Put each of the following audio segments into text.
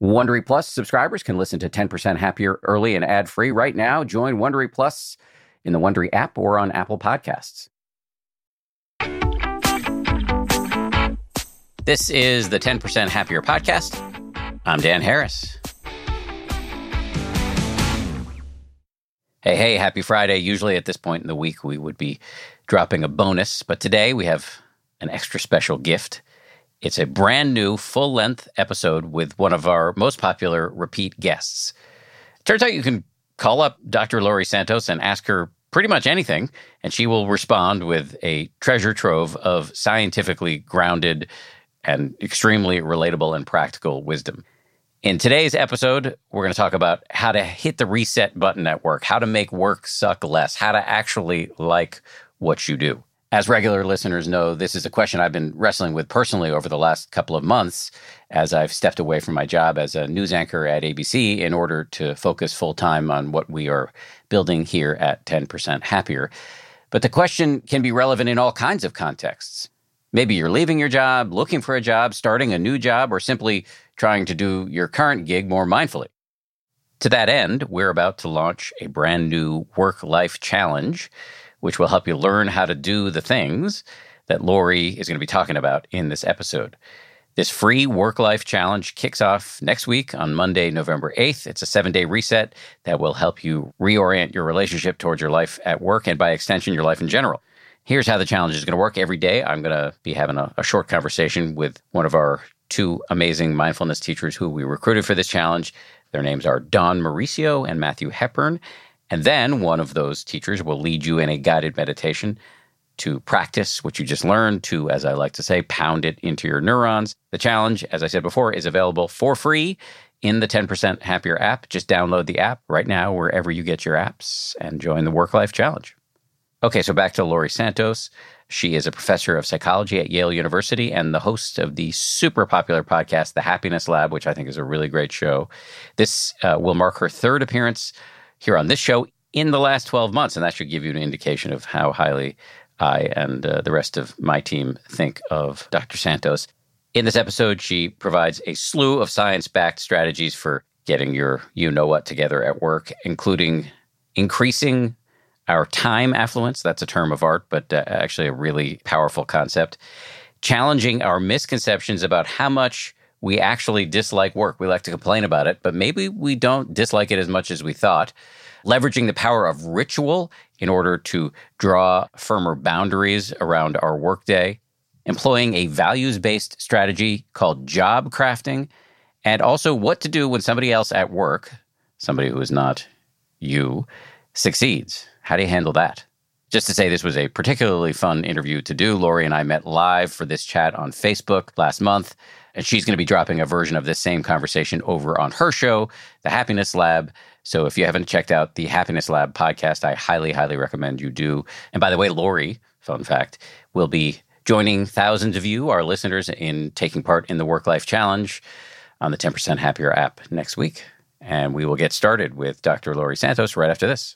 Wondery Plus subscribers can listen to 10% Happier early and ad-free right now. Join Wondery Plus in the Wondery app or on Apple Podcasts. This is the 10% Happier podcast. I'm Dan Harris. Hey, happy Friday. Usually at this point in the week, we would be dropping a bonus, but today we have an extra special gift. It's a brand new full-length episode with one of our most popular repeat guests. Turns out you can call up Dr. Laurie Santos and ask her pretty much anything, and she will respond with a treasure trove of scientifically grounded and extremely relatable and practical wisdom. In today's episode, we're going to talk about how to hit the reset button at work, how to make work suck less, how to actually like what you do. As regular listeners know, this is a question I've been wrestling with personally over the last couple of months as I've stepped away from my job as a news anchor at ABC in order to focus full-time on what we are building here at 10% Happier. But the question can be relevant in all kinds of contexts. Maybe you're leaving your job, looking for a job, starting a new job, or simply trying to do your current gig more mindfully. To that end, we're about to launch a brand new work-life challenge, which will help you learn how to do the things that Laurie is going to be talking about in this episode. This free work-life challenge kicks off next week on Monday, November 8th. It's a 7-day reset that will help you reorient your relationship towards your life at work and, by extension, your life in general. Here's how the challenge is going to work. Every day, I'm going to be having a short conversation with one of our two amazing mindfulness teachers who we recruited for this challenge. Their names are Dawn Mauricio and Matthew Hepburn. And then one of those teachers will lead you in a guided meditation to practice what you just learned, to, as I like to say, pound it into your neurons. The challenge, as I said before, is available for free in the 10% Happier app. Just download the app right now wherever you get your apps and join the Work-Life Challenge. Okay, so back to Laurie Santos. She is a professor of psychology at Yale University and the host of the super popular podcast, The Happiness Lab, which I think is a really great show. This will mark her third appearance here on this show in the last 12 months, and that should give you an indication of how highly I and the rest of my team think of Dr. Santos. In this episode, she provides a slew of science-backed strategies for getting your you-know-what together at work, including increasing our time affluence. That's a term of art, but actually a really powerful concept. Challenging our misconceptions about how much we actually dislike work. We like to complain about it, but maybe we don't dislike it as much as we thought. Leveraging the power of ritual in order to draw firmer boundaries around our workday. Employing a values-based strategy called job crafting. And also what to do when somebody else at work, somebody who is not you, succeeds. How do you handle that? Just to say, this was a particularly fun interview to do. Laurie and I met live for this chat on Facebook last month, and she's going to be dropping a version of this same conversation over on her show, The Happiness Lab. So if you haven't checked out the Happiness Lab podcast, I highly, highly recommend you do. And by the way, Laurie, fun fact, will be joining thousands of you, our listeners, in taking part in the Work-Life Challenge on the 10% Happier app next week. And we will get started with Dr. Laurie Santos right after this.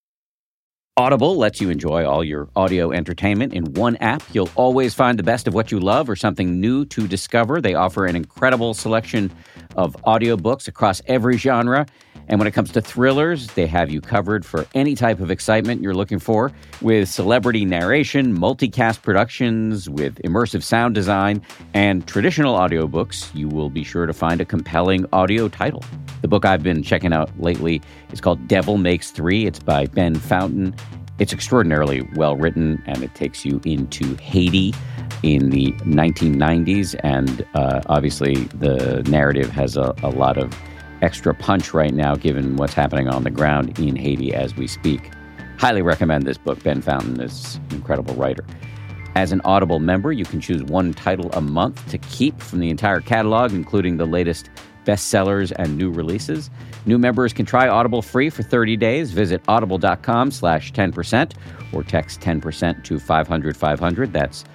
Audible lets you enjoy all your audio entertainment in one app. You'll always find the best of what you love or something new to discover. They offer an incredible selection of audiobooks across every genre. And when it comes to thrillers, they have you covered for any type of excitement you're looking for. With celebrity narration, multicast productions, with immersive sound design, and traditional audiobooks, you will be sure to find a compelling audio title. The book I've been checking out lately is called Devil Makes Three. It's by Ben Fountain. It's extraordinarily well written, and it takes you into Haiti in the 1990s. And obviously, the narrative has a lot of extra punch right now, given what's happening on the ground in Haiti as we speak. Highly recommend this book. Ben Fountain is an incredible writer. As an Audible member, you can choose one title a month to keep from the entire catalog, including the latest bestsellers and new releases. New members can try Audible free for 30 days. Visit audible.com/10% or text 10% to 500-500. That's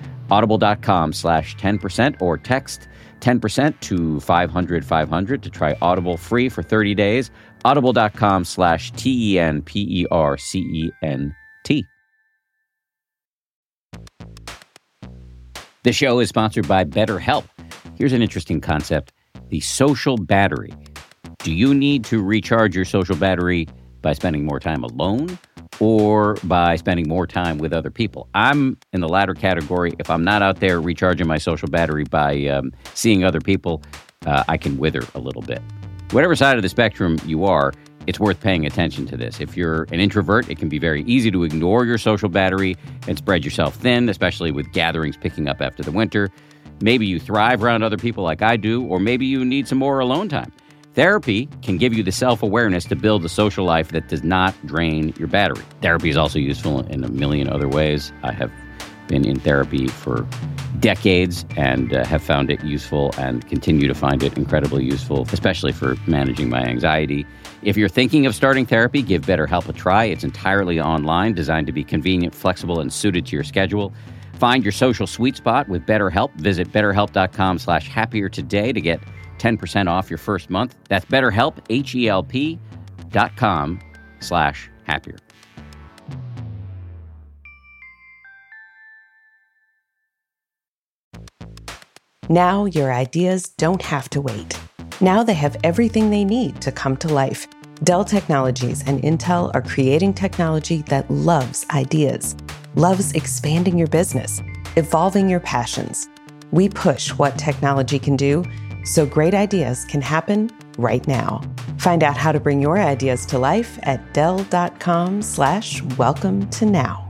audible.com/10% or text 10% to 500-500 to try Audible free for 30 days. Audible.com/TENPERCENT. The show is sponsored by BetterHelp. Here's an interesting concept. the social battery. Do you need to recharge your social battery by spending more time alone or by spending more time with other people? I'm in the latter category. If I'm not out there recharging my social battery by seeing other people, I can wither a little bit. Whatever side of the spectrum you are, it's worth paying attention to this. If you're an introvert, it can be very easy to ignore your social battery and spread yourself thin, especially with gatherings picking up after the winter. Maybe you thrive around other people like I do, or maybe you need some more alone time. Therapy can give you the self-awareness to build a social life that does not drain your battery. Therapy is also useful in a million other ways. I have been in therapy for decades and have found it useful and continue to find it incredibly useful, especially for managing my anxiety. If you're thinking of starting therapy, give BetterHelp a try. It's entirely online, designed to be convenient, flexible, and suited to your schedule. Find your social sweet spot with BetterHelp. Visit BetterHelp.com/happier today to get 10% off your first month. That's BetterHelp, HELP.com/happier. Now your ideas don't have to wait. Now they have everything they need to come to life. Dell Technologies and Intel are creating technology that loves ideas, loves expanding your business, evolving your passions. We push what technology can do so great ideas can happen right now. Find out how to bring your ideas to life at Dell.com/welcome to now.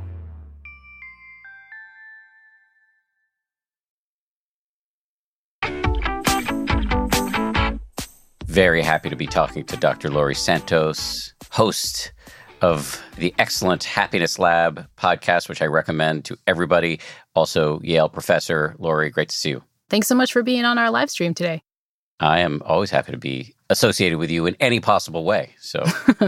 Very happy to be talking to Dr. Laurie Santos, host of the excellent Happiness Lab podcast, which I recommend to everybody. Also, Yale professor. Laurie, great to see you. Thanks so much for being on our live stream today. I am always happy to be associated with you in any possible way. So,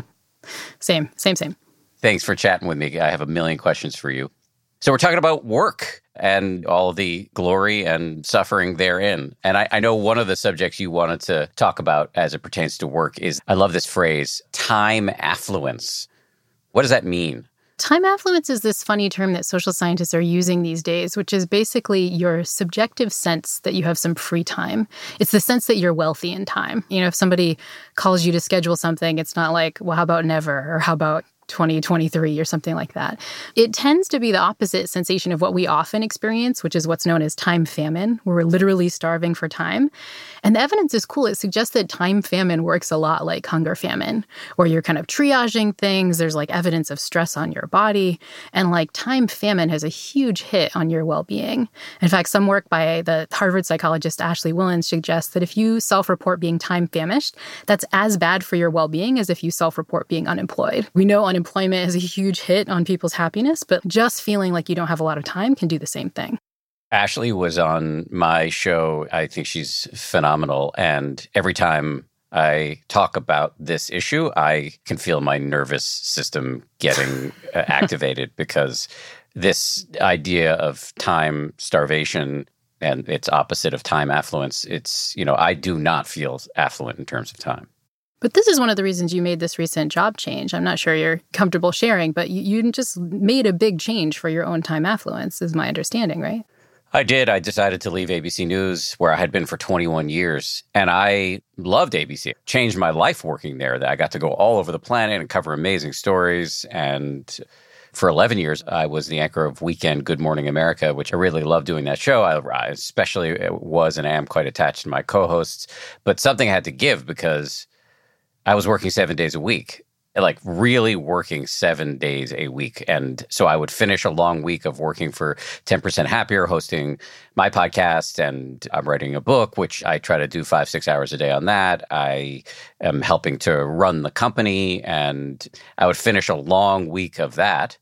Same. Thanks for chatting with me. I have a million questions for you. So we're talking about work and all the glory and suffering therein. And I know one of the subjects you wanted to talk about as it pertains to work is, I love this phrase, time affluence. What does that mean? Time affluence is this funny term that social scientists are using these days, which is basically your subjective sense that you have some free time. It's the sense that you're wealthy in time. You know, if somebody calls you to schedule something, it's not like, well, how about never? Or how about 2023 or something like that. It tends to be the opposite sensation of what we often experience, which is what's known as time famine, where we're literally starving for time. And the evidence is cool. It suggests that time famine works a lot like hunger famine, where you're kind of triaging things. There's like evidence of stress on your body. And like time famine has a huge hit on your well-being. In fact, some work by the Harvard psychologist Ashley Willens suggests that if you self-report being time famished, that's as bad for your well-being as if you self-report being unemployed. We know unemployment has a huge hit on people's happiness, but just feeling like you don't have a lot of time can do the same thing. Ashley was on my show. I think she's phenomenal. And every time I talk about this issue, I can feel my nervous system getting activated, because this idea of time starvation and its opposite of time affluence, it's, I do not feel affluent in terms of time. But this is one of the reasons you made this recent job change. I'm not sure you're comfortable sharing, but you just made a big change for your own time affluence, is my understanding, right? I did. I decided to leave ABC News, where I had been for 21 years. And I loved ABC. It changed my life working there. I got to go all over the planet and cover amazing stories. And for 11 years, I was the anchor of Weekend Good Morning America, which I really loved doing that show. I especially was and am quite attached to my co-hosts. But something had to give, because I was working 7 days a week, like really working 7 days a week. And so I would finish a long week of working for 10% Happier, hosting my podcast, and I'm writing a book, which I try to do 5-6 hours a day on that. I am helping to run the company, and I would finish a long week of that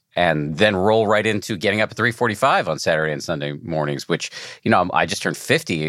and then roll right into getting up at 3:45 on Saturday and Sunday mornings, which, I just turned 50.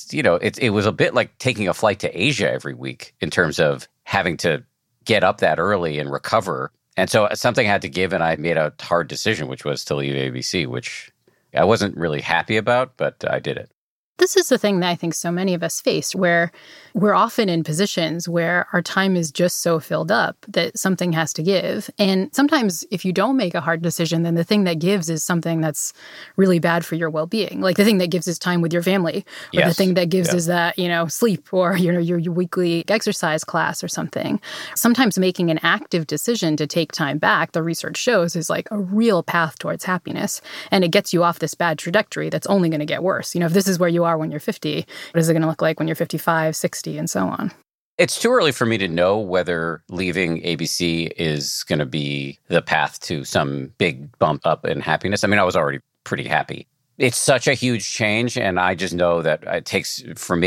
It was a bit like taking a flight to Asia every week in terms of having to get up that early and recover. And so something had to give, and I made a hard decision, which was to leave ABC, which I wasn't really happy about, but I did it. This is the thing that I think so many of us face, where we're often in positions where our time is just so filled up that something has to give. And sometimes if you don't make a hard decision, then the thing that gives is something that's really bad for your well-being. Like the thing that gives is time with your family, or the thing that gives is that, sleep, or, your weekly exercise class or something. Sometimes making an active decision to take time back, the research shows, is like a real path towards happiness. And it gets you off this bad trajectory that's only going to get worse. If this is where you are when you're 50, what is it going to look like when you're 55, 60, and so on? It's too early for me to know whether leaving ABC is going to be the path to some big bump up in happiness. I mean, I was already pretty happy. It's such a huge change, and I just know that it takes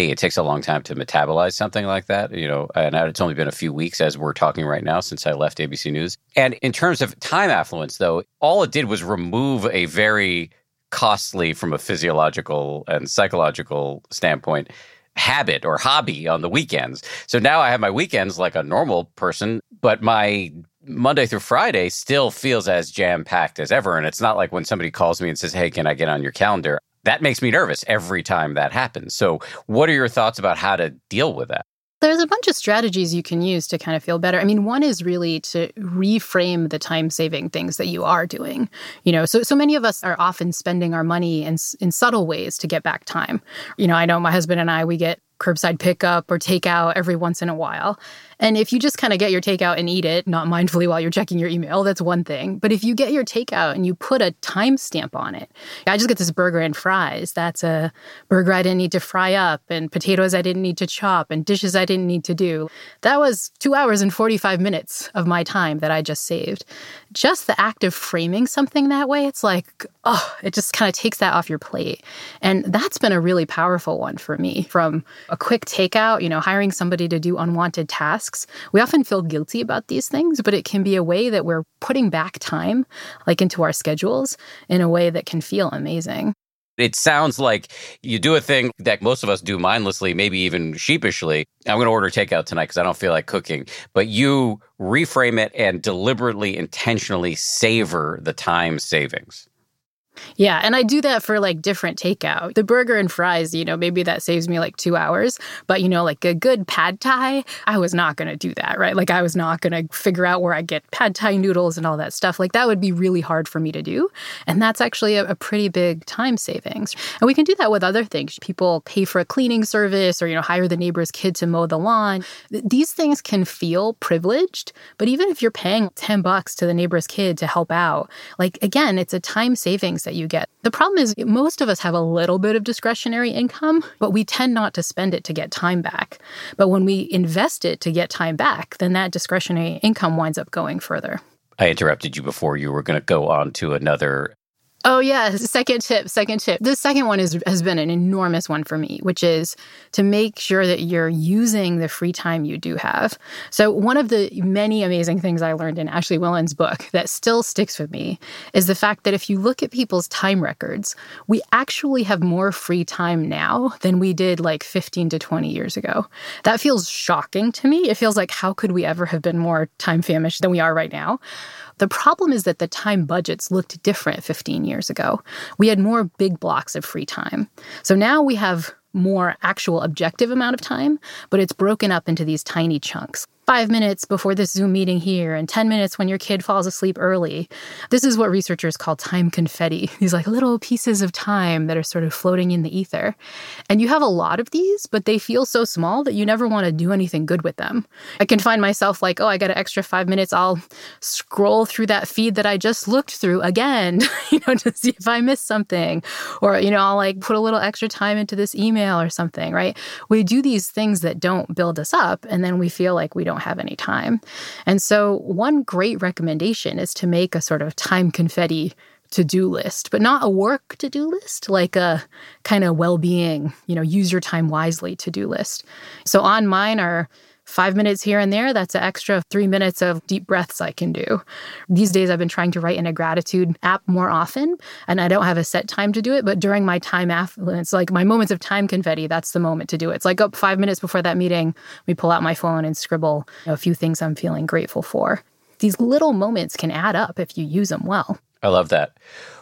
a long time to metabolize something like that, and it's only been a few weeks as we're talking right now since I left ABC News. And in terms of time affluence, though, all it did was remove a very costly, from a physiological and psychological standpoint, habit or hobby on the weekends. So now I have my weekends like a normal person, but my Monday through Friday still feels as jam-packed as ever. And it's not like when somebody calls me and says, hey, can I get on your calendar? That makes me nervous every time that happens. So what are your thoughts about how to deal with that? There's a bunch of strategies you can use to kind of feel better. I mean, one is really to reframe the time-saving things that you are doing. So many of us are often spending our money in subtle ways to get back time. I know my husband and I, we get curbside pickup or takeout every once in a while. And if you just kind of get your takeout and eat it, not mindfully while you're checking your email, that's one thing. But if you get your takeout and you put a timestamp on it, I just get this burger and fries. That's a burger I didn't need to fry up, and potatoes I didn't need to chop, and dishes I didn't need to do. That was 2 hours and 45 minutes of my time that I just saved. Just the act of framing something that way, it's like, it just kind of takes that off your plate. And that's been a really powerful one for me. From a quick takeout, hiring somebody to do unwanted tasks. We often feel guilty about these things, but it can be a way that we're putting back time, like into our schedules, in a way that can feel amazing. It sounds like you do a thing that most of us do mindlessly, maybe even sheepishly. I'm going to order takeout tonight because I don't feel like cooking. But you reframe it and deliberately, intentionally savor the time savings. Yeah, and I do that for like different takeout. The burger and fries, maybe that saves me like 2 hours. But, like a good pad thai, I was not going to do that, right? Like I was not going to figure out where I get pad thai noodles and all that stuff. Like that would be really hard for me to do. And that's actually a pretty big time savings. And we can do that with other things. People pay for a cleaning service or, hire the neighbor's kid to mow the lawn. These things can feel privileged. But even if you're paying $10 to the neighbor's kid to help out, like, again, it's a time savings that you get. The problem is most of us have a little bit of discretionary income, but we tend not to spend it to get time back. But when we invest it to get time back, then that discretionary income winds up going further. I interrupted you before you were going to go on to another. Oh, yeah. Second tip. The second one has been an enormous one for me, which is to make sure that you're using the free time you do have. So one of the many amazing things I learned in Ashley Willen's book that still sticks with me is the fact that if you look at people's time records, we actually have more free time now than we did like 15 to 20 years ago. That feels shocking to me. It feels like, how could we ever have been more time famished than we are right now? The problem is that the time budgets looked different 15 years ago. We had more big blocks of free time. So now we have more actual objective amount of time, but it's broken up into these tiny chunks. 5 minutes before this Zoom meeting here, and 10 minutes when your kid falls asleep early. This is what researchers call time confetti, these like little pieces of time that are sort of floating in the ether. And you have a lot of these, but they feel so small that you never want to do anything good with them. I can find myself like, I got an extra 5 minutes, I'll scroll through that feed that I just looked through again, to see if I missed something. Or, I'll like put a little extra time into this email or something, right? We do these things that don't build us up, and then we feel like we don't have any time. And so one great recommendation is to make a sort of time confetti to-do list, but not a work to-do list, like a kind of well-being, use your time wisely to-do list. So on mine are 5 minutes here and there, that's an extra 3 minutes of deep breaths I can do. These days, I've been trying to write in a gratitude app more often, and I don't have a set time to do it, but during my time affluence, like my moments of time confetti, that's the moment to do it. It's like 5 minutes before that meeting, we pull out my phone and scribble a few things I'm feeling grateful for. These little moments can add up if you use them well. I love that.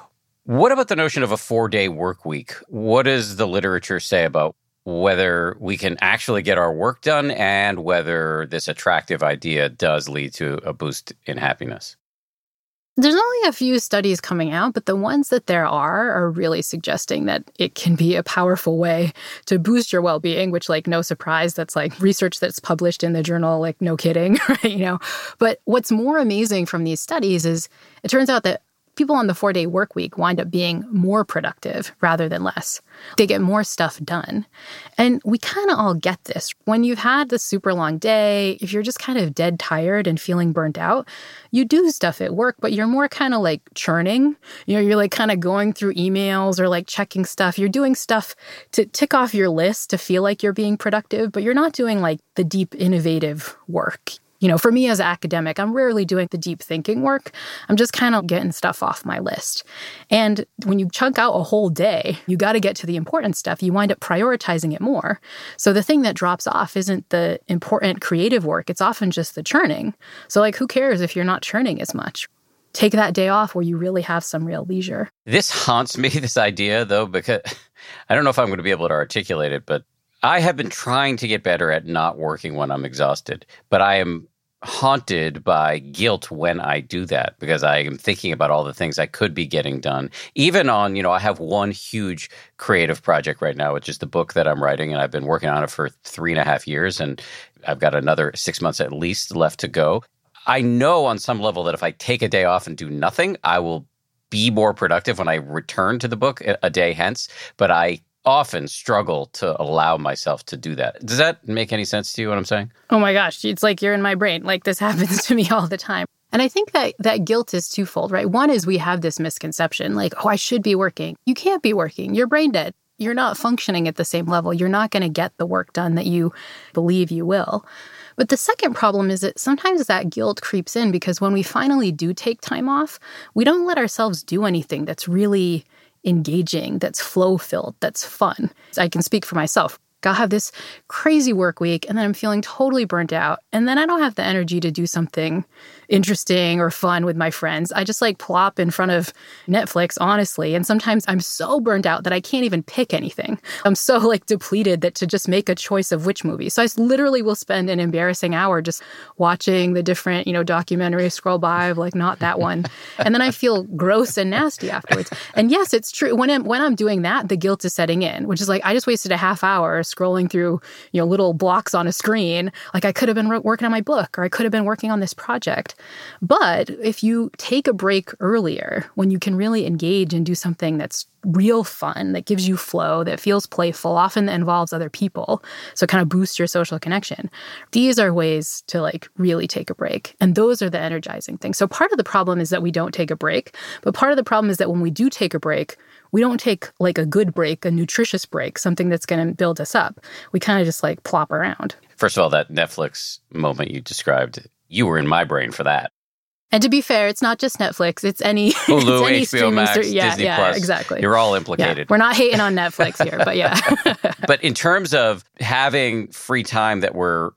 What about the notion of a 4-day work week? What does the literature say about whether we can actually get our work done and whether this attractive idea does lead to a boost in happiness? There's only a few studies coming out, but the ones that there are really suggesting that it can be a powerful way to boost your well-being, which, like, no surprise, that's like research that's published in the journal, like, no kidding, right? But what's more amazing from these studies is it turns out that people on the 4-day work week wind up being more productive rather than less. They get more stuff done. And we kind of all get this. When you've had this super long day, if you're just kind of dead tired and feeling burnt out, you do stuff at work, but you're more kind of like churning. You're like kind of going through emails or like checking stuff. You're doing stuff to tick off your list to feel like you're being productive, but you're not doing like the deep, innovative work. For me as an academic, I'm rarely doing the deep thinking work. I'm just kind of getting stuff off my list. And when you chunk out a whole day, you got to get to the important stuff. You wind up prioritizing it more. So the thing that drops off isn't the important creative work. It's often just the churning. So like, who cares if you're not churning as much? Take that day off where you really have some real leisure. This haunts me, this idea, though, because I don't know if I'm going to be able to articulate it, but I have been trying to get better at not working when I'm exhausted. But I am haunted by guilt when I do that because I am thinking about all the things I could be getting done. Even on, I have one huge creative project right now, which is the book that I'm writing, and I've been working on it for 3.5 years, and I've got another 6 months at least left to go. I know on some level that if I take a day off and do nothing, I will be more productive when I return to the book a day hence, but I often struggle to allow myself to do that. Does that make any sense to you, what I'm saying? Oh my gosh, it's like you're in my brain. Like, this happens to me all the time. And I think that guilt is twofold, right? One is we have this misconception, like, I should be working. You can't be working. You're brain dead. You're not functioning at the same level. You're not going to get the work done that you believe you will. But the second problem is that sometimes that guilt creeps in because when we finally do take time off, we don't let ourselves do anything that's really engaging, that's flow-filled, that's fun. I can speak for myself. I'll have this crazy work week, and then I'm feeling totally burnt out, and then I don't have the energy to do something interesting or fun with my friends. I just like plop in front of Netflix, honestly, and sometimes I'm so burnt out that I can't even pick anything. I'm so like depleted that to just make a choice of which movie. So I literally will spend an embarrassing hour just watching the different, documentaries scroll by of like, not that one. And then I feel gross and nasty afterwards. And yes, it's true. When I'm doing that, the guilt is setting in, which is like, I just wasted a half hour scrolling through, little blocks on a screen. Like, I could have been working on my book, or I could have been working on this project. But if you take a break earlier, when you can really engage and do something that's real fun, that gives you flow, that feels playful, often that involves other people, so kind of boost your social connection, these are ways to like really take a break. And those are the energizing things. So part of the problem is that we don't take a break, but part of the problem is that when we do take a break, we don't take like a good break, a nutritious break, something that's going to build us up. We kind of just like plop around. First of all, that Netflix moment you described, you were in my brain for that. And to be fair, it's not just Netflix. It's any Hulu, it's any HBO Max, Disney Plus. Exactly. You're all implicated. Yeah. We're not hating on Netflix here, but yeah. But in terms of having free time that we're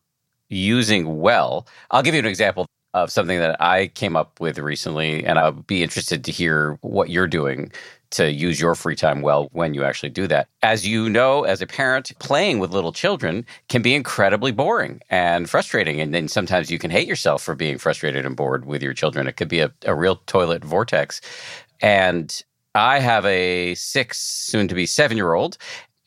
using well, I'll give you an example of something that I came up with recently, and I'll be interested to hear what you're doing to use your free time well when you actually do that. As you know, as a parent, playing with little children can be incredibly boring and frustrating. And then sometimes you can hate yourself for being frustrated and bored with your children. It could be a real toilet vortex. And I have a 6, soon to be 7-year-old,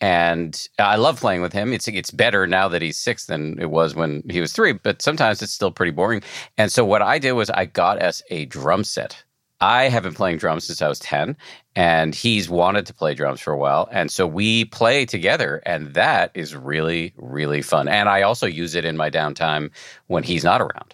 and I love playing with him. It's better now that he's 6 than it was when he was 3, but sometimes it's still pretty boring. And so what I did was I got us a drum set. I have been playing drums since I was 10, and he's wanted to play drums for a while. And so we play together, and that is really, really fun. And I also use it in my downtime when he's not around.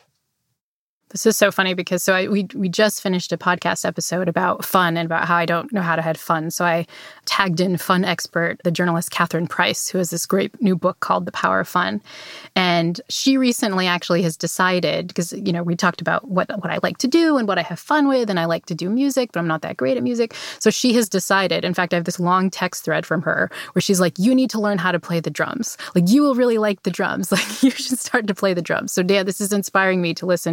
This is so funny because we just finished a podcast episode about fun and about how I don't know how to have fun. So I tagged in fun expert, the journalist Catherine Price, who has this great new book called The Power of Fun. And she recently actually has decided, because, we talked about what I like to do and what I have fun with, and I like to do music, but I'm not that great at music. So she has decided, in fact, I have this long text thread from her where she's like, you need to learn how to play the drums. Like, you will really like the drums. Like, you should start to play the drums. So, Dan, this is inspiring me to listen to Catherine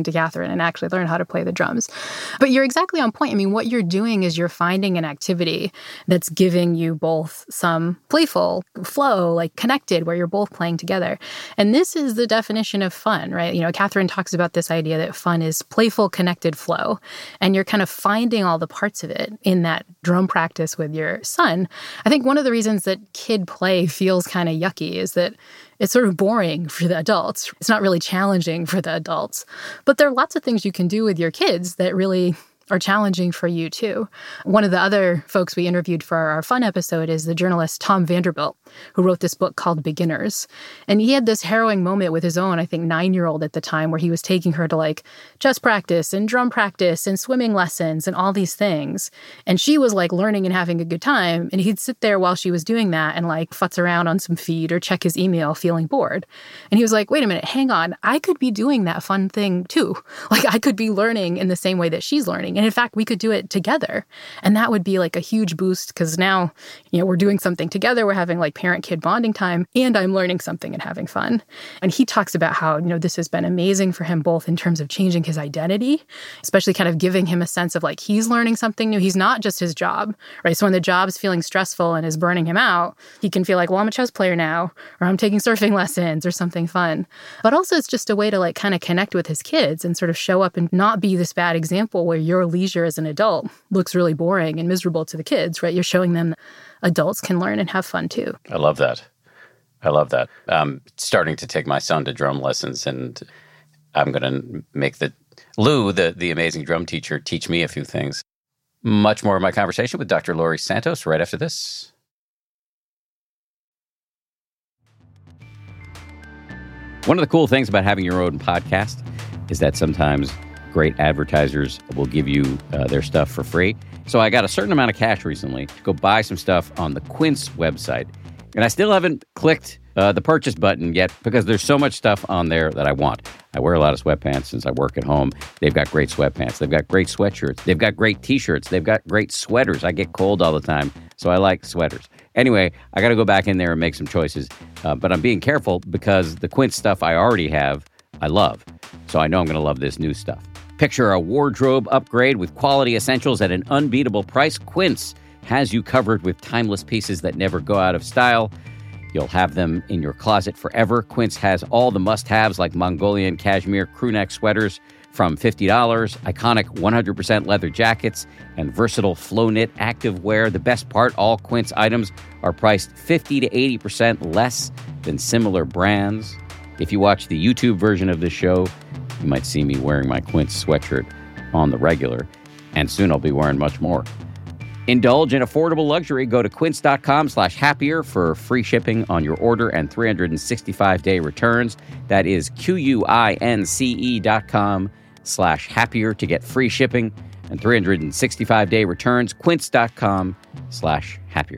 instrument and actually learn how to play the drums. But you're exactly on point. I mean, what you're doing is you're finding an activity that's giving you both some playful flow, like connected, where you're both playing together. And this is the definition of fun, right? You know, Catherine talks about this idea that fun is playful, connected flow. And you're kind of finding all the parts of it in that drum practice with your son. I think one of the reasons that kid play feels kind of yucky is that it's sort of boring for the adults. It's not really challenging for the adults. But there are lots of things you can do with your kids that really are challenging for you too. One of the other folks we interviewed for our fun episode is the journalist Tom Vanderbilt, who wrote this book called Beginners. And he had this harrowing moment with his own, I think, 9-year-old at the time, where he was taking her to like chess practice and drum practice and swimming lessons and all these things. And she was like learning and having a good time. And he'd sit there while she was doing that and like futz around on some feed or check his email feeling bored. And he was like, wait a minute, hang on. I could be doing that fun thing too. Like I could be learning in the same way that she's learning. And in fact, we could do it together. And that would be like a huge boost because now, you know, we're doing something together. We're having like parent-kid bonding time and I'm learning something and having fun. And he talks about how, you know, this has been amazing for him both in terms of changing his identity, especially kind of giving him a sense of like he's learning something new. He's not just his job, right? So when the job's feeling stressful and is burning him out, he can feel like, well, I'm a chess player now, or I'm taking surfing lessons or something fun. But also it's just a way to like kind of connect with his kids and sort of show up and not be this bad example where your leisure as an adult looks really boring and miserable to the kids, right? You're showing them that adults can learn and have fun too. I love that. I love that. I'm starting to take my son to drum lessons, and I'm going to make Lou, the amazing drum teacher, teach me a few things. Much more of my conversation with Dr. Laurie Santos right after this. One of the cool things about having your own podcast is that sometimes great advertisers will give you their stuff for free. So I got a certain amount of cash recently to go buy some stuff on the Quince website. And I still haven't clicked the purchase button yet because there's so much stuff on there that I want. I wear a lot of sweatpants since I work at home. They've got great sweatpants. They've got great sweatshirts. They've got great T-shirts. They've got great sweaters. I get cold all the time, so I like sweaters. Anyway, I got to go back in there and make some choices. But I'm being careful because the Quince stuff I already have, I love. So I know I'm going to love this new stuff. Picture a wardrobe upgrade with quality essentials at an unbeatable price. Quince has you covered with timeless pieces that never go out of style. You'll have them in your closet forever. Quince has all the must-haves like Mongolian cashmere crewneck sweaters from $50, iconic 100% leather jackets, and versatile flow-knit activewear. The best part, all Quince items are priced 50 to 80% less than similar brands. If you watch the YouTube version of this show, you might see me wearing my Quince sweatshirt on the regular, and soon I'll be wearing much more. Indulge in affordable luxury. Go to quince.com/happier for free shipping on your order and 365-day returns. That is QUINCE.com/happier to get free shipping and 365-day returns. Quince.com/happier.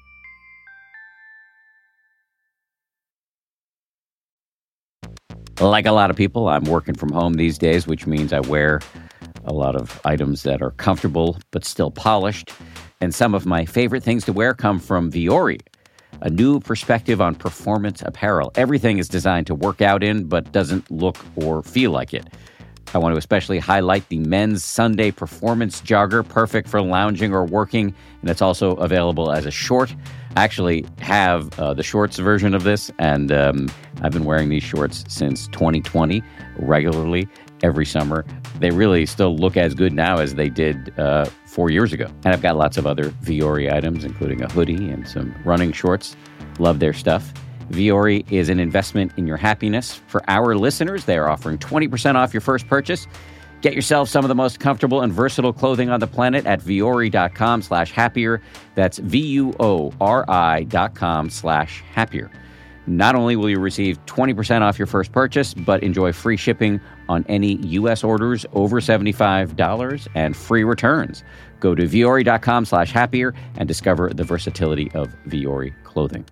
Like a lot of people, I'm working from home these days, which means I wear a lot of items that are comfortable but still polished. And some of my favorite things to wear come from Vuori, a new perspective on performance apparel. Everything is designed to work out in, but doesn't look or feel like it. I want to especially highlight the men's Sunday performance jogger, perfect for lounging or working, and it's also available as a short. I actually have the shorts version of this, and I've been wearing these shorts since 2020 regularly every summer. They really still look as good now as they did 4 years ago. And I've got lots of other Vuori items, including a hoodie and some running shorts. Love their stuff. Vuori is an investment in your happiness. For our listeners, they are offering 20% off your first purchase. Get yourself some of the most comfortable and versatile clothing on the planet at vuori.com/happier. That's VUORI.com/happier. Not only will you receive 20% off your first purchase, but enjoy free shipping on any U.S. orders over $75 and free returns. Go to vuori.com/happier and discover the versatility of Vuori clothing.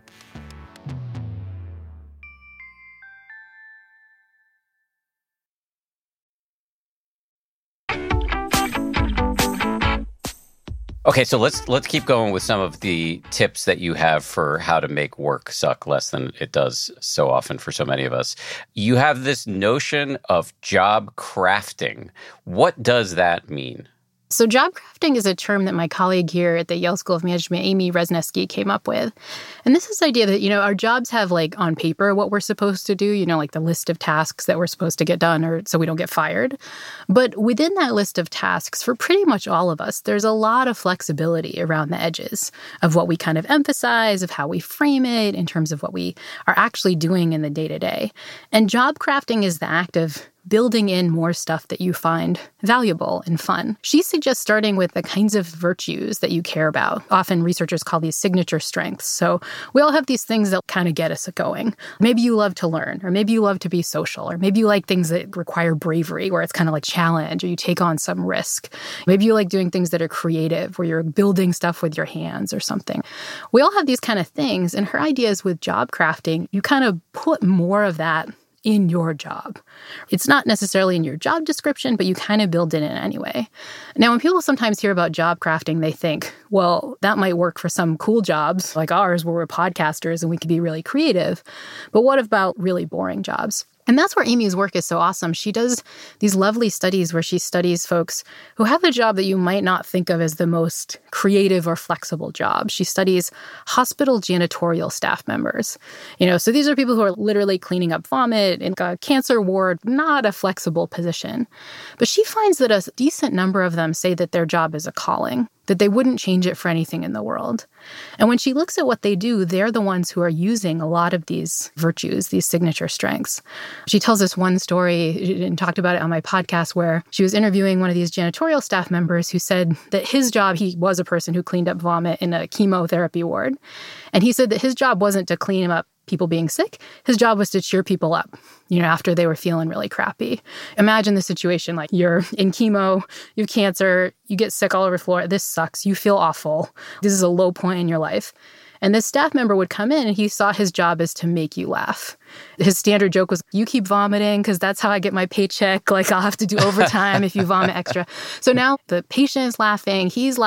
Okay, so let's keep going with some of the tips that you have for how to make work suck less than it does so often for so many of us. You have this notion of job crafting. What does that mean? So job crafting is a term that my colleague here at the Yale School of Management, Amy Wrzesniewski, came up with. And this is the idea that, our jobs have on paper what we're supposed to do, like the list of tasks that we're supposed to get done or so we don't get fired. But within that list of tasks, for pretty much all of us, there's a lot of flexibility around the edges of what we kind of emphasize, of how we frame it in terms of what we are actually doing in the day-to-day. And job crafting is the act of building in more stuff that you find valuable and fun. She suggests starting with the kinds of virtues that you care about. Often researchers call these signature strengths. So we all have these things that kind of get us going. Maybe you love to learn, or maybe you love to be social, or maybe you like things that require bravery, where it's kind of like challenge, or you take on some risk. Maybe you like doing things that are creative, where you're building stuff with your hands or something. We all have these kind of things. And her idea is with job crafting, you kind of put more of that in your job. It's not necessarily in your job description, but you kind of build it in anyway. Now, when people sometimes hear about job crafting, they think, well, that might work for some cool jobs like ours where we're podcasters and we can be really creative. But what about really boring jobs? And that's where Amy's work is so awesome. She does these lovely studies where she studies folks who have a job that you might not think of as the most creative or flexible job. She studies hospital janitorial staff members. So these are people who are literally cleaning up vomit in a cancer ward, not a flexible position. But she finds that a decent number of them say that their job is a calling, that they wouldn't change it for anything in the world. And when she looks at what they do, they're the ones who are using a lot of these virtues, these signature strengths. She tells us one story and talked about it on my podcast where she was interviewing one of these janitorial staff members who said that his job, he was a person who cleaned up vomit in a chemotherapy ward. And he said that his job wasn't to clean up people being sick. His job was to cheer people up, after they were feeling really crappy. Imagine the situation like you're in chemo, you have cancer, you get sick all over the floor. This sucks. You feel awful. This is a low point in your life. And this staff member would come in and he saw his job as to make you laugh. His standard joke was, you keep vomiting because that's how I get my paycheck. I'll have to do overtime if you vomit extra. So now the patient is laughing.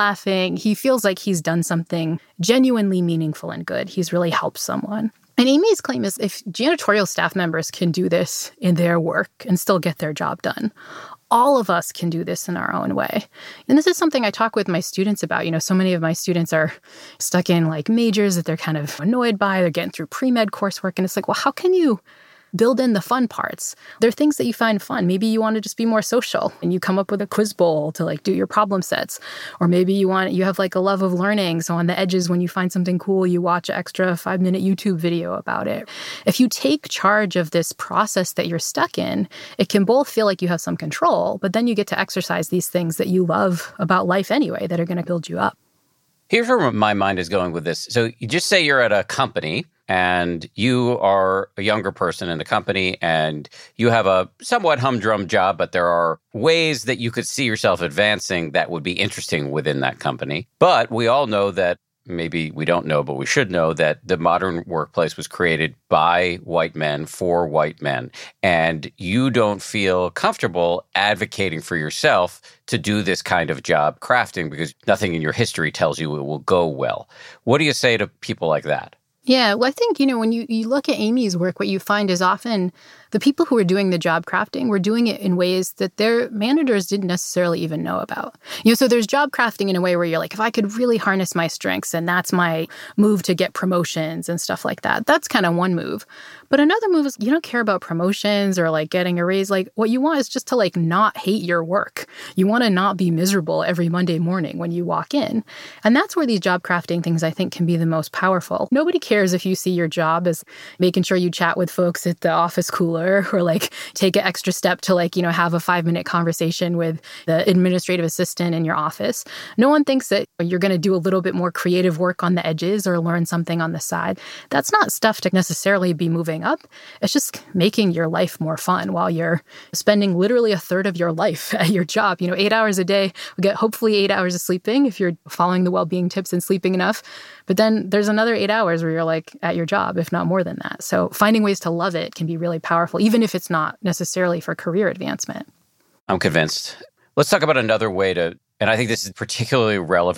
He feels like he's done something genuinely meaningful and good. He's really helped someone. And Amy's claim is if janitorial staff members can do this in their work and still get their job done, all of us can do this in our own way. And this is something I talk with my students about. So many of my students are stuck in majors that they're kind of annoyed by. They're getting through pre-med coursework. And it's like, well, how can you build in the fun parts? There are things that you find fun. Maybe you want to just be more social and you come up with a quiz bowl to do your problem sets. Or maybe you have a love of learning. So on the edges, when you find something cool, you watch an extra 5-minute YouTube video about it. If you take charge of this process that you're stuck in, it can both feel like you have some control, but then you get to exercise these things that you love about life anyway that are going to build you up. Here's where my mind is going with this. So you just say you're at a company and you are a younger person in the company and you have a somewhat humdrum job, but there are ways that you could see yourself advancing that would be interesting within that company. But we all know that, maybe we don't know, but we should know that the modern workplace was created by white men for white men. And you don't feel comfortable advocating for yourself to do this kind of job crafting because nothing in your history tells you it will go well. What do you say to people like that? Yeah, well, I think, when you look at Amy's work, what you find is often the people who were doing the job crafting were doing it in ways that their managers didn't necessarily even know about. So there's job crafting in a way where you're like, if I could really harness my strengths and that's my move to get promotions and stuff like that, that's kind of one move. But another move is you don't care about promotions or getting a raise. What you want is just to not hate your work. You want to not be miserable every Monday morning when you walk in. And that's where these job crafting things I think can be the most powerful. Nobody cares if you see your job as making sure you chat with folks at the office cooler or take an extra step to have a 5-minute conversation with the administrative assistant in your office. No one thinks that you're going to do a little bit more creative work on the edges or learn something on the side. That's not stuff to necessarily be moving up. It's just making your life more fun while you're spending literally a third of your life at your job. 8 hours a day, we get hopefully 8 hours of sleeping if you're following the well-being tips and sleeping enough. But then there's another 8 hours where you're at your job, if not more than that. So finding ways to love it can be really powerful, even if it's not necessarily for career advancement. I'm convinced. Let's talk about another way to, and I think this is particularly relevant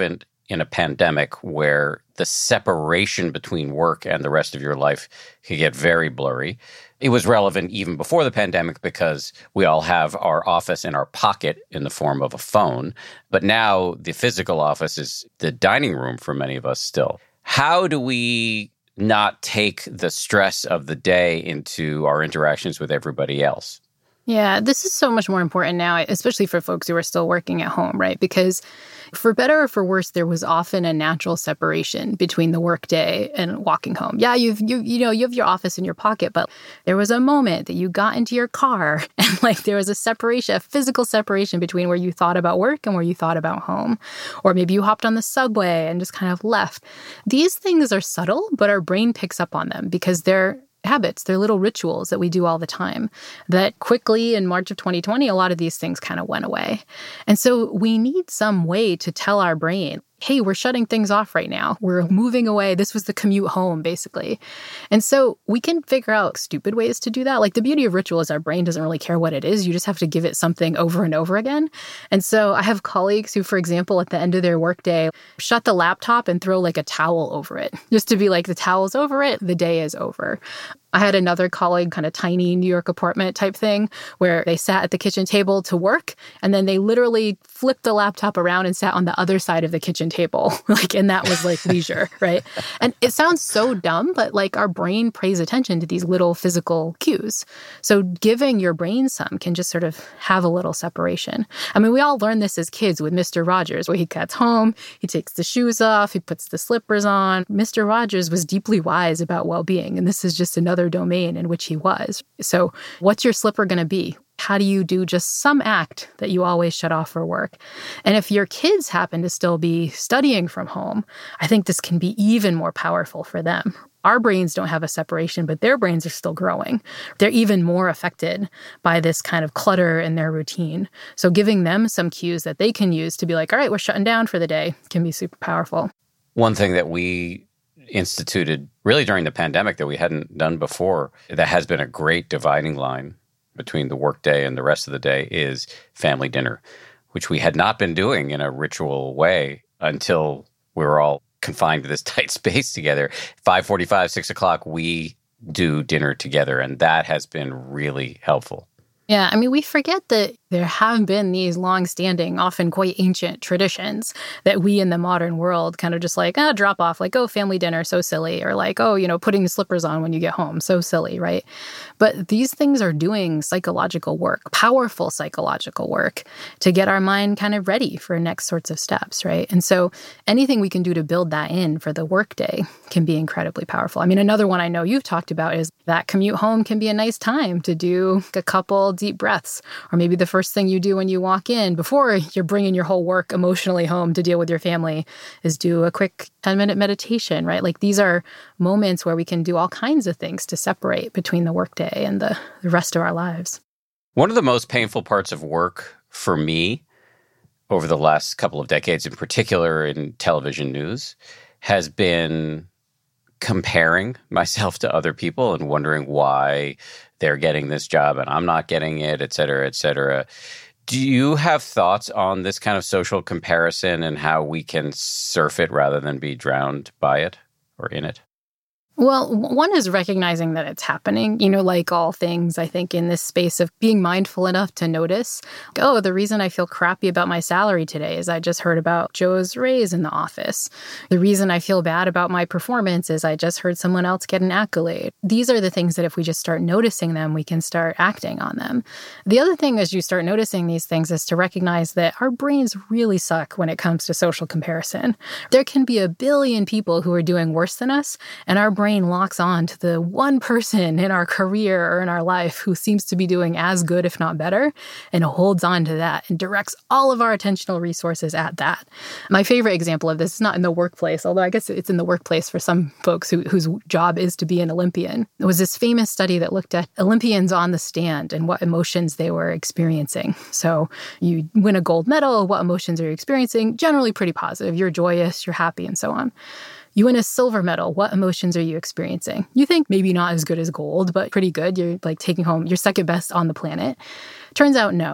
in a pandemic where the separation between work and the rest of your life can get very blurry. It was relevant even before the pandemic because we all have our office in our pocket in the form of a phone. But now the physical office is the dining room for many of us still. How do we not take the stress of the day into our interactions with everybody else? Yeah, this is so much more important now, especially for folks who are still working at home, right? Because for better or for worse, there was often a natural separation between the workday and walking home. Yeah, you have your office in your pocket, but there was a moment that you got into your car and there was a separation, a physical separation between where you thought about work and where you thought about home. Or maybe you hopped on the subway and just kind of left. These things are subtle, but our brain picks up on them because they're habits, they're little rituals that we do all the time that quickly in March of 2020, a lot of these things kind of went away. And so we need some way to tell our brain, hey, we're shutting things off right now. We're moving away. This was the commute home, basically. And so we can figure out stupid ways to do that. The beauty of ritual is our brain doesn't really care what it is. You just have to give it something over and over again. And so I have colleagues who, for example, at the end of their workday, shut the laptop and throw a towel over it, just to be the towel's over it, the day is over. I had another colleague, kind of tiny New York apartment type thing, where they sat at the kitchen table to work, and then they literally flipped the laptop around and sat on the other side of the kitchen table. And that was leisure, right? And it sounds so dumb, but our brain pays attention to these little physical cues. So giving your brain some can just sort of have a little separation. I mean, we all learned this as kids with Mr. Rogers, where he gets home, he takes the shoes off, he puts the slippers on. Mr. Rogers was deeply wise about well-being, and this is just another domain in which he was. So what's your slipper going to be? How do you do just some act that you always shut off for work? And if your kids happen to still be studying from home, I think this can be even more powerful for them. Our brains don't have a separation, but their brains are still growing. They're even more affected by this kind of clutter in their routine. So giving them some cues that they can use to be all right, we're shutting down for the day can be super powerful. One thing that we instituted really during the pandemic that we hadn't done before, that has been a great dividing line between the workday and the rest of the day, is family dinner, which we had not been doing in a ritual way until we were all confined to this tight space together. 5:45, 6 o'clock, we do dinner together, and that has been really helpful. Yeah, I mean, we forget that there have been these long-standing, often quite ancient traditions that we in the modern world kind of just drop off, family dinner, so silly, or putting the slippers on when you get home, so silly, right? But these things are doing psychological work, powerful psychological work, to get our mind kind of ready for next sorts of steps, right? And so anything we can do to build that in for the workday can be incredibly powerful. I mean, another one I know you've talked about is that commute home can be a nice time to do a couple deep breaths, or maybe the first thing you do when you walk in before you're bringing your whole work emotionally home to deal with your family is do a quick 10-minute meditation, right? These are moments where we can do all kinds of things to separate between the workday and the rest of our lives. One of the most painful parts of work for me over the last couple of decades, in particular in television news, has been comparing myself to other people and wondering why they're getting this job and I'm not getting it, et cetera, et cetera. Do you have thoughts on this kind of social comparison and how we can surf it rather than be drowned by it or in it? Well, one is recognizing that it's happening, like all things, I think, in this space of being mindful enough to notice, the reason I feel crappy about my salary today is I just heard about Joe's raise in the office. The reason I feel bad about my performance is I just heard someone else get an accolade. These are the things that if we just start noticing them, we can start acting on them. The other thing as you start noticing these things is to recognize that our brains really suck when it comes to social comparison. There can be a billion people who are doing worse than us, and our brain locks on to the one person in our career or in our life who seems to be doing as good, if not better, and holds on to that and directs all of our attentional resources at that. My favorite example of this is not in the workplace, although I guess it's in the workplace for some folks whose job is to be an Olympian. It was this famous study that looked at Olympians on the stand and what emotions they were experiencing. So you win a gold medal, what emotions are you experiencing? Generally pretty positive. You're joyous, you're happy, and so on. You win a silver medal. What emotions are you experiencing? You think maybe not as good as gold, but pretty good. You're taking home, you're second best on the planet. Turns out no.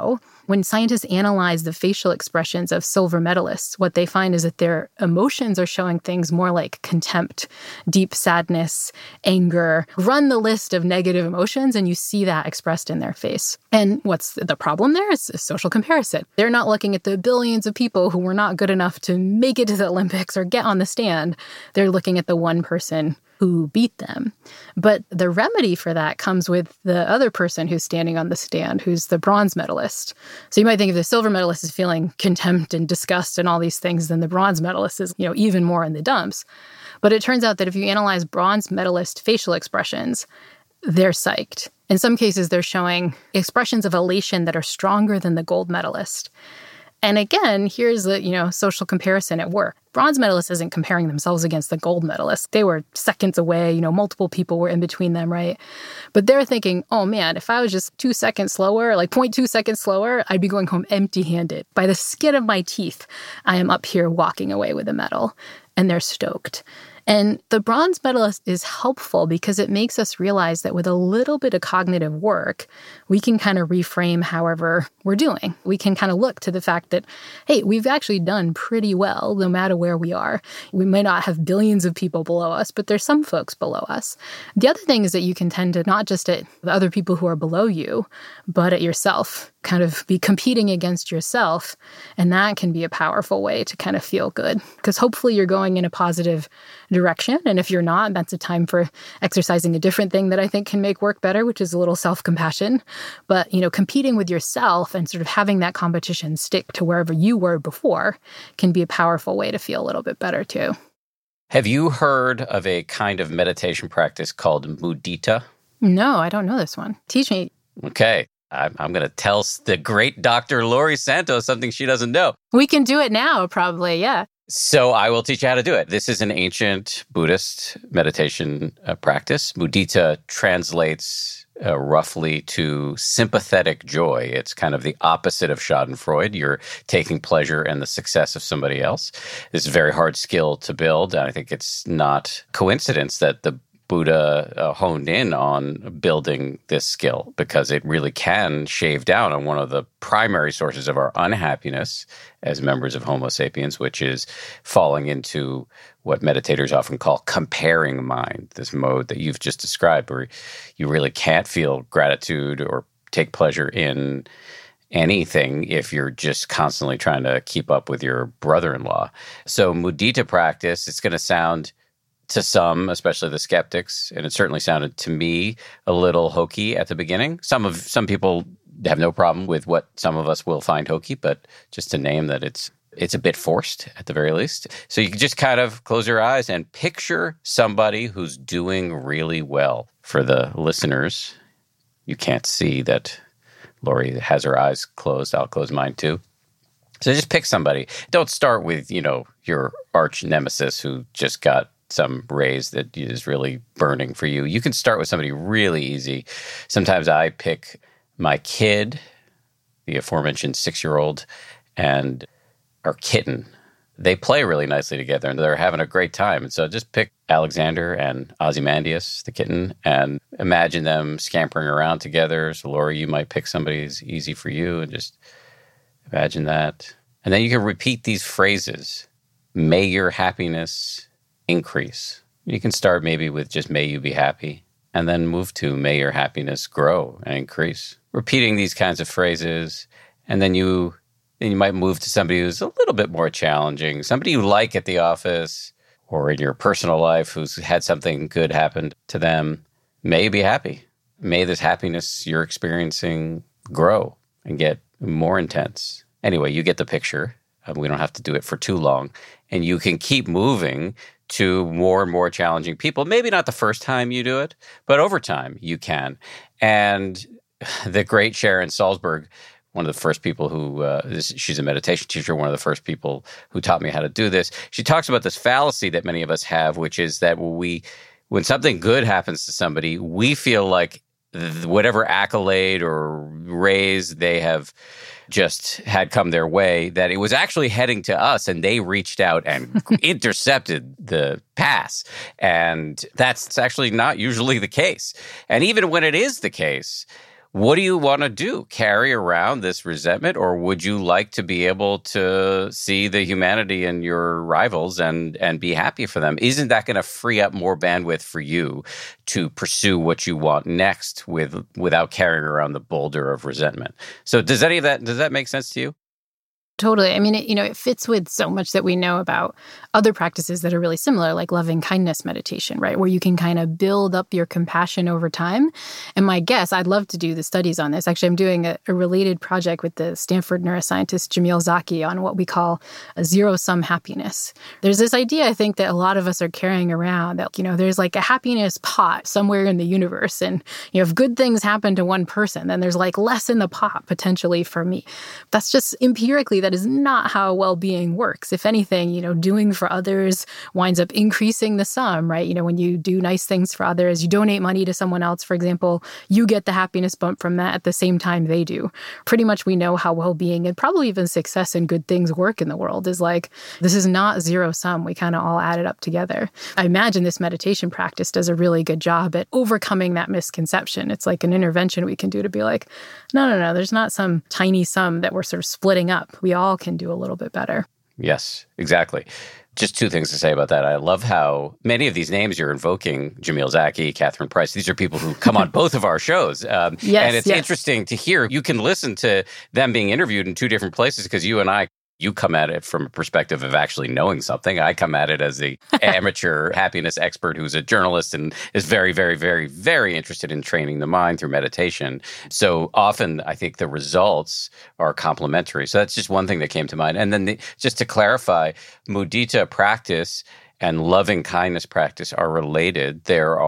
When scientists analyze the facial expressions of silver medalists, what they find is that their emotions are showing things more like contempt, deep sadness, anger. Run the list of negative emotions, and you see that expressed in their face. And what's the problem there is social comparison. They're not looking at the billions of people who were not good enough to make it to the Olympics or get on the stand. They're looking at the one person who beat them. But the remedy for that comes with the other person who's standing on the stand, who's the bronze medalist. So you might think if the silver medalist is feeling contempt and disgust and all these things, then the bronze medalist is, even more in the dumps. But it turns out that if you analyze bronze medalist facial expressions, they're psyched. In some cases, they're showing expressions of elation that are stronger than the gold medalist. And again, here's the, social comparison at work. Bronze medalist isn't comparing themselves against the gold medalist. They were seconds away, multiple people were in between them, right? But they're thinking, oh man, if I was just 2 seconds slower, like 0.2 seconds slower, I'd be going home empty-handed. By the skin of my teeth, I am up here walking away with a medal. And they're stoked. And the bronze medalist is helpful because it makes us realize that with a little bit of cognitive work, we can kind of reframe however we're doing. We can kind of look to the fact that, hey, we've actually done pretty well no matter where we are. We may not have billions of people below us, but there's some folks below us. The other thing is that you can tend to not just at the other people who are below you, but at yourself, kind of be competing against yourself. And that can be a powerful way to kind of feel good because hopefully you're going in a positive direction. And if you're not, that's a time for exercising a different thing that I think can make work better, which is a little self-compassion. But, competing with yourself and sort of having that competition stick to wherever you were before can be a powerful way to feel a little bit better too. Have you heard of a kind of meditation practice called mudita? No, I don't know this one. Teach me. Okay. I'm going to tell the great Dr. Laurie Santos something she doesn't know. We can do it now, probably, yeah. So I will teach you how to do it. This is an ancient Buddhist meditation practice. Mudita translates roughly to sympathetic joy. It's kind of the opposite of Schadenfreude. You're taking pleasure in the success of somebody else. It's a very hard skill to build. And I think it's not coincidence that the Buddha honed in on building this skill because it really can shave down on one of the primary sources of our unhappiness as members of Homo sapiens, which is falling into what meditators often call comparing mind, this mode that you've just described where you really can't feel gratitude or take pleasure in anything if you're just constantly trying to keep up with your brother-in-law. So mudita practice, it's going to sound to some, especially the skeptics, and it certainly sounded to me a little hokey at the beginning. Some people have no problem with what some of us will find hokey, but just to name that it's a bit forced at the very least. So you can just kind of close your eyes and picture somebody who's doing really well. For the listeners, you can't see that Laurie has her eyes closed. I'll close mine too. So just pick somebody. Don't start with, your arch nemesis who just got some raise that is really burning for you. You can start with somebody really easy. Sometimes I pick my kid, the aforementioned 6-year-old, and our kitten. They play really nicely together and they're having a great time. And so just pick Alexander and Ozymandias, the kitten, and imagine them scampering around together. So Laurie, you might pick somebody who's easy for you and just imagine that. And then you can repeat these phrases. May your happiness increase. You can start maybe with just may you be happy and then move to may your happiness grow and increase. Repeating these kinds of phrases, and then you might move to somebody who's a little bit more challenging, somebody you like at the office or in your personal life who's had something good happen to them. May you be happy. May this happiness you're experiencing grow and get more intense. Anyway, you get the picture. We don't have to do it for too long. And you can keep moving to more and more challenging people. Maybe not the first time you do it, but over time you can. And the great Sharon Salzberg, one of the first people who, she's a meditation teacher, one of the first people who taught me how to do this. She talks about this fallacy that many of us have, which is that when something good happens to somebody, we feel like whatever accolade or raise they have just had come their way, that it was actually heading to us and they reached out and intercepted the pass. And that's actually not usually the case. And even when it is the case, what do you want to do? Carry around this resentment, or would you like to be able to see the humanity in your rivals and be happy for them? Isn't that going to free up more bandwidth for you to pursue what you want next without carrying around the boulder of resentment? So does that make sense to you? Totally. I mean, it fits with so much that we know about other practices that are really similar, like loving kindness meditation, right? Where you can kind of build up your compassion over time. And my guess, I'd love to do the studies on this. Actually, I'm doing a related project with the Stanford neuroscientist Jamil Zaki on what we call a zero-sum happiness. There's this idea, I think, that a lot of us are carrying around that, there's like a happiness pot somewhere in the universe. And, if good things happen to one person, then there's like less in the pot potentially for me. That's just empirically, that is not how well-being works. If anything, doing for others winds up increasing the sum, right? When you do nice things for others, you donate money to someone else, for example, you get the happiness bump from that at the same time they do. Pretty much we know how well-being and probably even success and good things work in the world is like, this is not zero sum. We kind of all add it up together. I imagine this meditation practice does a really good job at overcoming that misconception. It's like an intervention we can do to be like, no, there's not some tiny sum that we're sort of splitting up. We all can do a little bit better. Yes, exactly. Just two things to say about that. I love how many of these names you're invoking, Jamil Zaki, Catherine Price, these are people who come on both of our shows. And it's interesting to hear. You can listen to them being interviewed in two different places because you come at it from a perspective of actually knowing something. I come at it as the amateur happiness expert who's a journalist and is very, very, very, very interested in training the mind through meditation. So often I think the results are complementary. So that's just one thing that came to mind. And then just to clarify, mudita practice and loving kindness practice are related.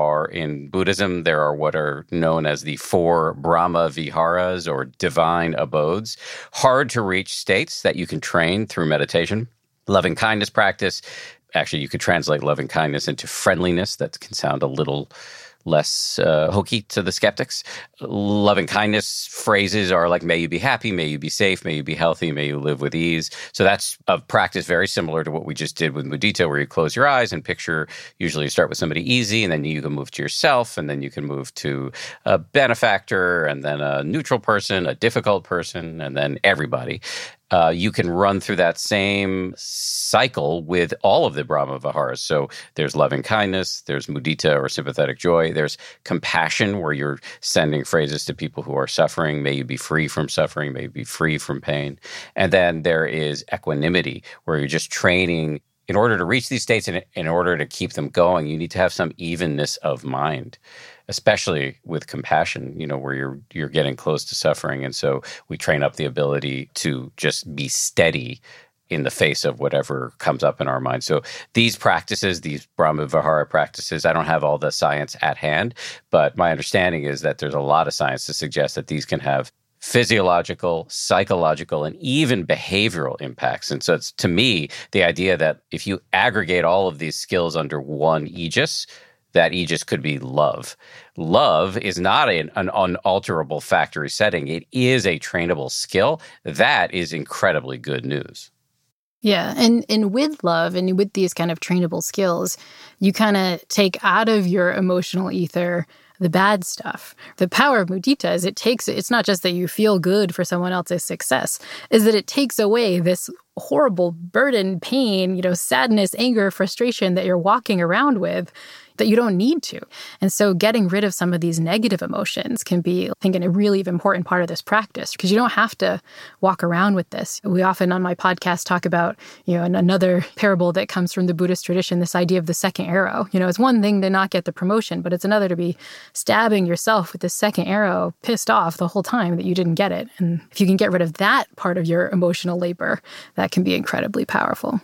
In Buddhism, there are what are known as the 4 Brahma Viharas or divine abodes, hard to reach states that you can train through meditation. Loving kindness practice, actually you could translate loving kindness into friendliness. That can sound a little less hokey to the skeptics. Loving kindness phrases are like, may you be happy, may you be safe, may you be healthy, may you live with ease. So that's a practice very similar to what we just did with mudita, where you close your eyes and picture, usually you start with somebody easy, and then you can move to yourself, and then you can move to a benefactor, and then a neutral person, a difficult person, and then everybody. You can run through that same cycle with all of the Brahma Viharas. So there's loving kindness, there's mudita or sympathetic joy, there's compassion, where you're sending phrases to people who are suffering, may you be free from suffering, may you be free from pain. And then there is equanimity, where you're just training. In order to reach these states and in order to keep them going, you need to have some evenness of mind, especially with compassion, where you're getting close to suffering. And so we train up the ability to just be steady in the face of whatever comes up in our mind. So these practices, these Brahma Vihara practices, I don't have all the science at hand, but my understanding is that there's a lot of science to suggest that these can have physiological, psychological, and even behavioral impacts. And so it's, to me, the idea that if you aggregate all of these skills under one aegis, that aegis could be love. Love is not an unalterable factory setting. It is a trainable skill. That is incredibly good news. Yeah. And with love and with these kind of trainable skills, you kind of take out of your emotional ether the bad stuff. The power of mudita is it's not just that you feel good for someone else's success, is that it takes away this horrible burden, pain, sadness, anger, frustration that you're walking around with that you don't need to. And so getting rid of some of these negative emotions can be, I think, a really important part of this practice, because you don't have to walk around with this. We often on my podcast talk about, another parable that comes from the Buddhist tradition, this idea of the second arrow. It's one thing to not get the promotion, but it's another to be stabbing yourself with the second arrow, pissed off the whole time that you didn't get it. And if you can get rid of that part of your emotional labor, that can be incredibly powerful.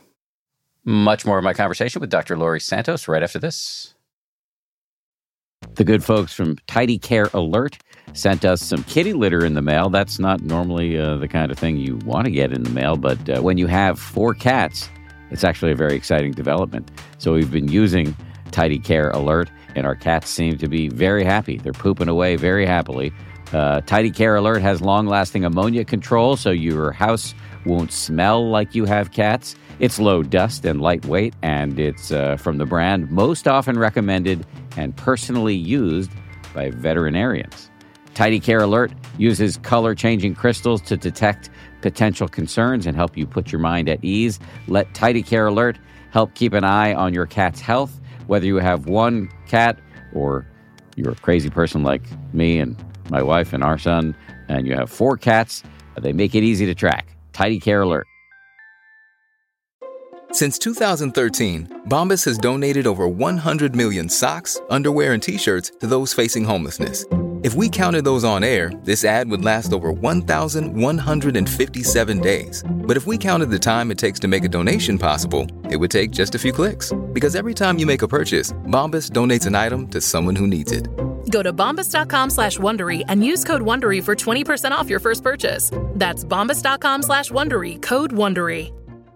Much more of my conversation with Dr. Laurie Santos right after this. The good folks from Tidy Care Alert sent us some kitty litter in the mail. That's not normally the kind of thing you want to get in the mail, but when you have 4 cats, it's actually a very exciting development. So we've been using Tidy Care Alert, and our cats seem to be very happy. They're pooping away very happily. Tidy Care Alert has long-lasting ammonia control, so your house won't smell like you have cats. It's low dust and lightweight, and it's from the brand most often recommended and personally used by veterinarians. Tidy Care Alert uses color-changing crystals to detect potential concerns and help you put your mind at ease. Let Tidy Care Alert help keep an eye on your cat's health. Whether you have one cat or you're a crazy person like me and my wife and our son, and you have 4 cats, they make it easy to track. Tidy Care Alert. Since 2013, Bombas has donated over 100 million socks, underwear, and T-shirts to those facing homelessness. If we counted those on air, this ad would last over 1,157 days. But if we counted the time it takes to make a donation possible, it would take just a few clicks. Because every time you make a purchase, Bombas donates an item to someone who needs it. Go to bombas.com/Wondery and use code Wondery for 20% off your first purchase. That's bombas.com/Wondery, code Wondery.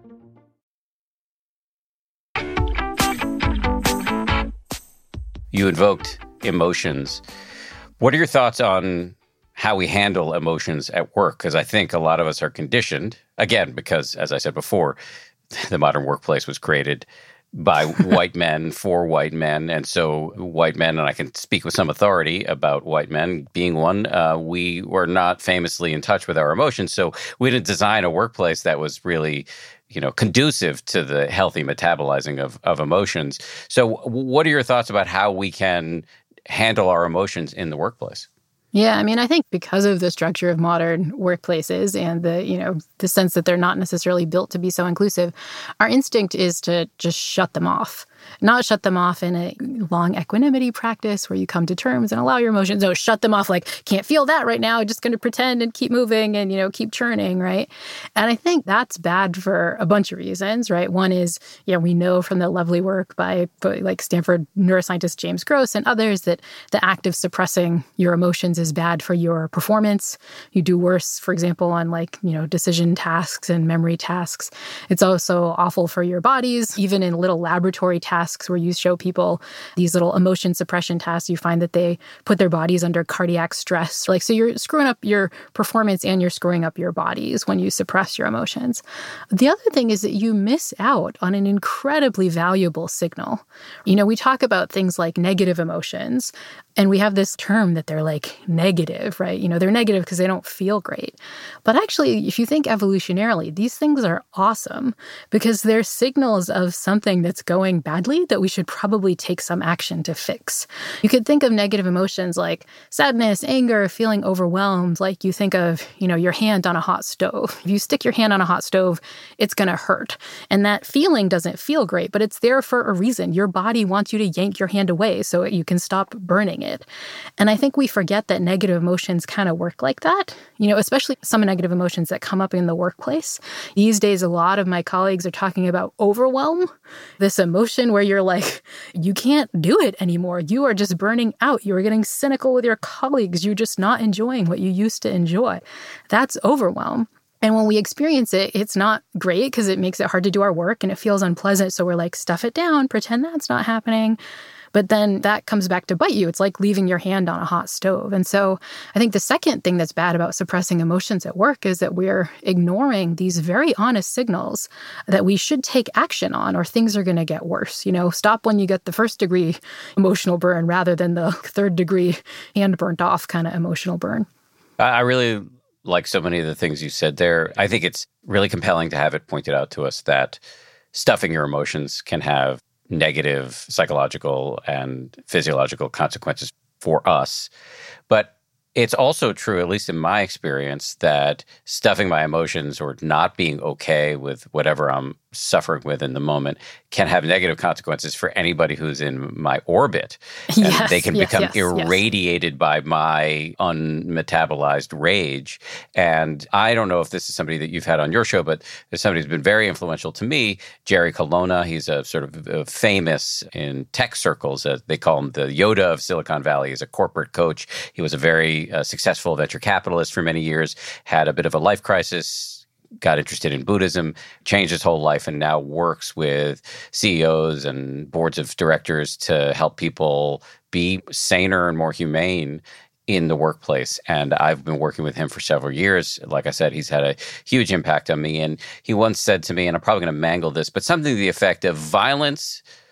You invoked emotions. What are your thoughts on how we handle emotions at work? Because I think a lot of us are conditioned, again, because, as I said before, the modern workplace was created by white men for white men. And so white men, and I can speak with some authority about white men being one, we were not famously in touch with our emotions. So we didn't design a workplace that was really conducive to the healthy metabolizing of emotions. So what are your thoughts about how we can handle our emotions in the workplace? Yeah, I mean, I think because of the structure of modern workplaces and the sense that they're not necessarily built to be so inclusive, our instinct is to just shut them off. Not shut them off in a long equanimity practice where you come to terms and allow your emotions. No, shut them off like, can't feel that right now. Just going to pretend and keep moving and, keep churning, right? And I think that's bad for a bunch of reasons, right? One is, we know from the lovely work by like Stanford neuroscientist James Gross and others that the act of suppressing your emotions is bad for your performance. You do worse, for example, on decision tasks and memory tasks. It's also awful for your bodies, even in little laboratory tasks where you show people these little emotion suppression tasks, you find that they put their bodies under cardiac stress. So you're screwing up your performance and you're screwing up your bodies when you suppress your emotions. The other thing is that you miss out on an incredibly valuable signal. We talk about things like negative emotions, and we have this term that they're like negative, right? They're negative because they don't feel great. But actually, if you think evolutionarily, these things are awesome because they're signals of something that's going badly that we should probably take some action to fix. You could think of negative emotions like sadness, anger, feeling overwhelmed, like you think of, your hand on a hot stove. If you stick your hand on a hot stove, it's going to hurt. And that feeling doesn't feel great, but it's there for a reason. Your body wants you to yank your hand away so you can stop burning it. And I think we forget that negative emotions kind of work like that, especially some negative emotions that come up in the workplace. These days, a lot of my colleagues are talking about overwhelm, this emotion where you're like, you can't do it anymore. You are just burning out. You are getting cynical with your colleagues. You're just not enjoying what you used to enjoy. That's overwhelm. And when we experience it, it's not great because it makes it hard to do our work and it feels unpleasant. So we're like, stuff it down, pretend that's not happening. But then that comes back to bite you. It's like leaving your hand on a hot stove. And so I think the second thing that's bad about suppressing emotions at work is that we're ignoring these very honest signals that we should take action on or things are going to get worse. Stop when you get the 1st degree emotional burn rather than the 3rd degree hand burnt off kind of emotional burn. I really like so many of the things you said there. I think it's really compelling to have it pointed out to us that stuffing your emotions can have negative psychological and physiological consequences for us. But it's also true, at least in my experience, that stuffing my emotions or not being okay with whatever I'm suffering with in the moment can have negative consequences for anybody who's in my orbit. Yes, and they can become irradiated yes. by my unmetabolized rage. And I don't know if this is somebody that you've had on your show, but there's somebody who's been very influential to me, Jerry Colonna. He's a sort of famous in tech circles. They call him the Yoda of Silicon Valley. He's a corporate coach. He was a very successful venture capitalist for many years, had a bit of a life crisis, got interested in Buddhism, changed his whole life, and now works with CEOs and boards of directors to help people be saner and more humane in the workplace. And I've been working with him for several years. Like I said, he's had a huge impact on me. And he once said to me, and I'm probably going to mangle this, but something to the effect of violence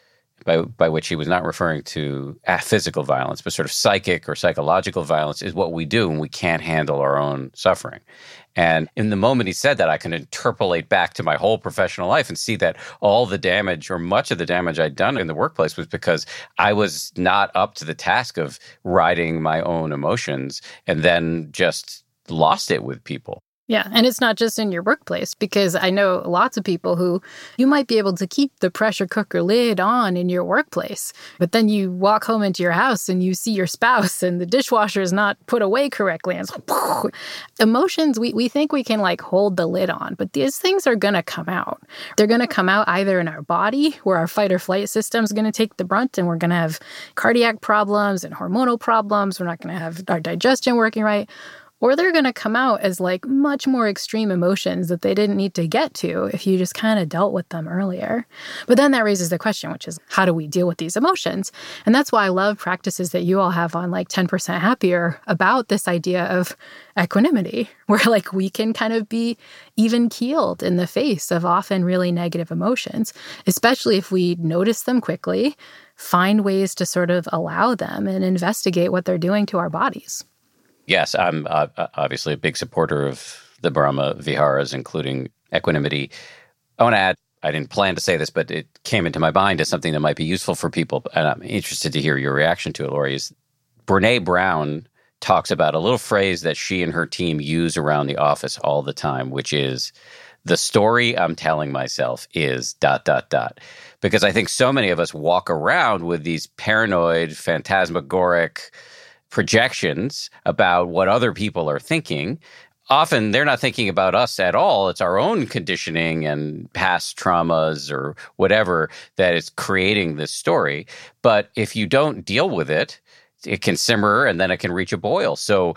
by which he was not referring to physical violence, but sort of psychic or psychological violence, is what we do when we can't handle our own suffering. And in the moment he said that, I can interpolate back to my whole professional life and see that all the damage, or much of the damage I'd done in the workplace, was because I was not up to the task of riding my own emotions, and then just lost it with people. Yeah, and it's not just in your workplace, because I know lots of people who you might be able to keep the pressure cooker lid on in your workplace, but then you walk home into your house and you see your spouse and the dishwasher is not put away correctly. And it's like, emotions, we think we can like hold the lid on, but these things are going to come out. They're going to come out either in our body, where our fight or flight system is going to take the brunt, and we're going to have cardiac problems and hormonal problems. We're not going to have our digestion working right. Or they're going to come out as like much more extreme emotions that they didn't need to get to if you just kind of dealt with them earlier. But then that raises the question, which is, how do we deal with these emotions? And that's why I love practices that you all have on like 10% Happier about this idea of equanimity, where like we can kind of be even keeled in the face of often really negative emotions, especially if we notice them quickly, find ways to sort of allow them and investigate what they're doing to our bodies. Yes, I'm obviously a big supporter of the Brahma Viharas, including equanimity. I want to add, I didn't plan to say this, but it came into my mind as something that might be useful for people, and I'm interested to hear your reaction to it, Lori. Is Brené Brown talks about a little phrase that she and her team use around the office all the time, which is, the story I'm telling myself is ... Because I think so many of us walk around with these paranoid, phantasmagoric projections about what other people are thinking. Often they're not thinking about us at all. It's our own conditioning and past traumas or whatever that is creating this story. But if you don't deal with it, it can simmer and then it can reach a boil. So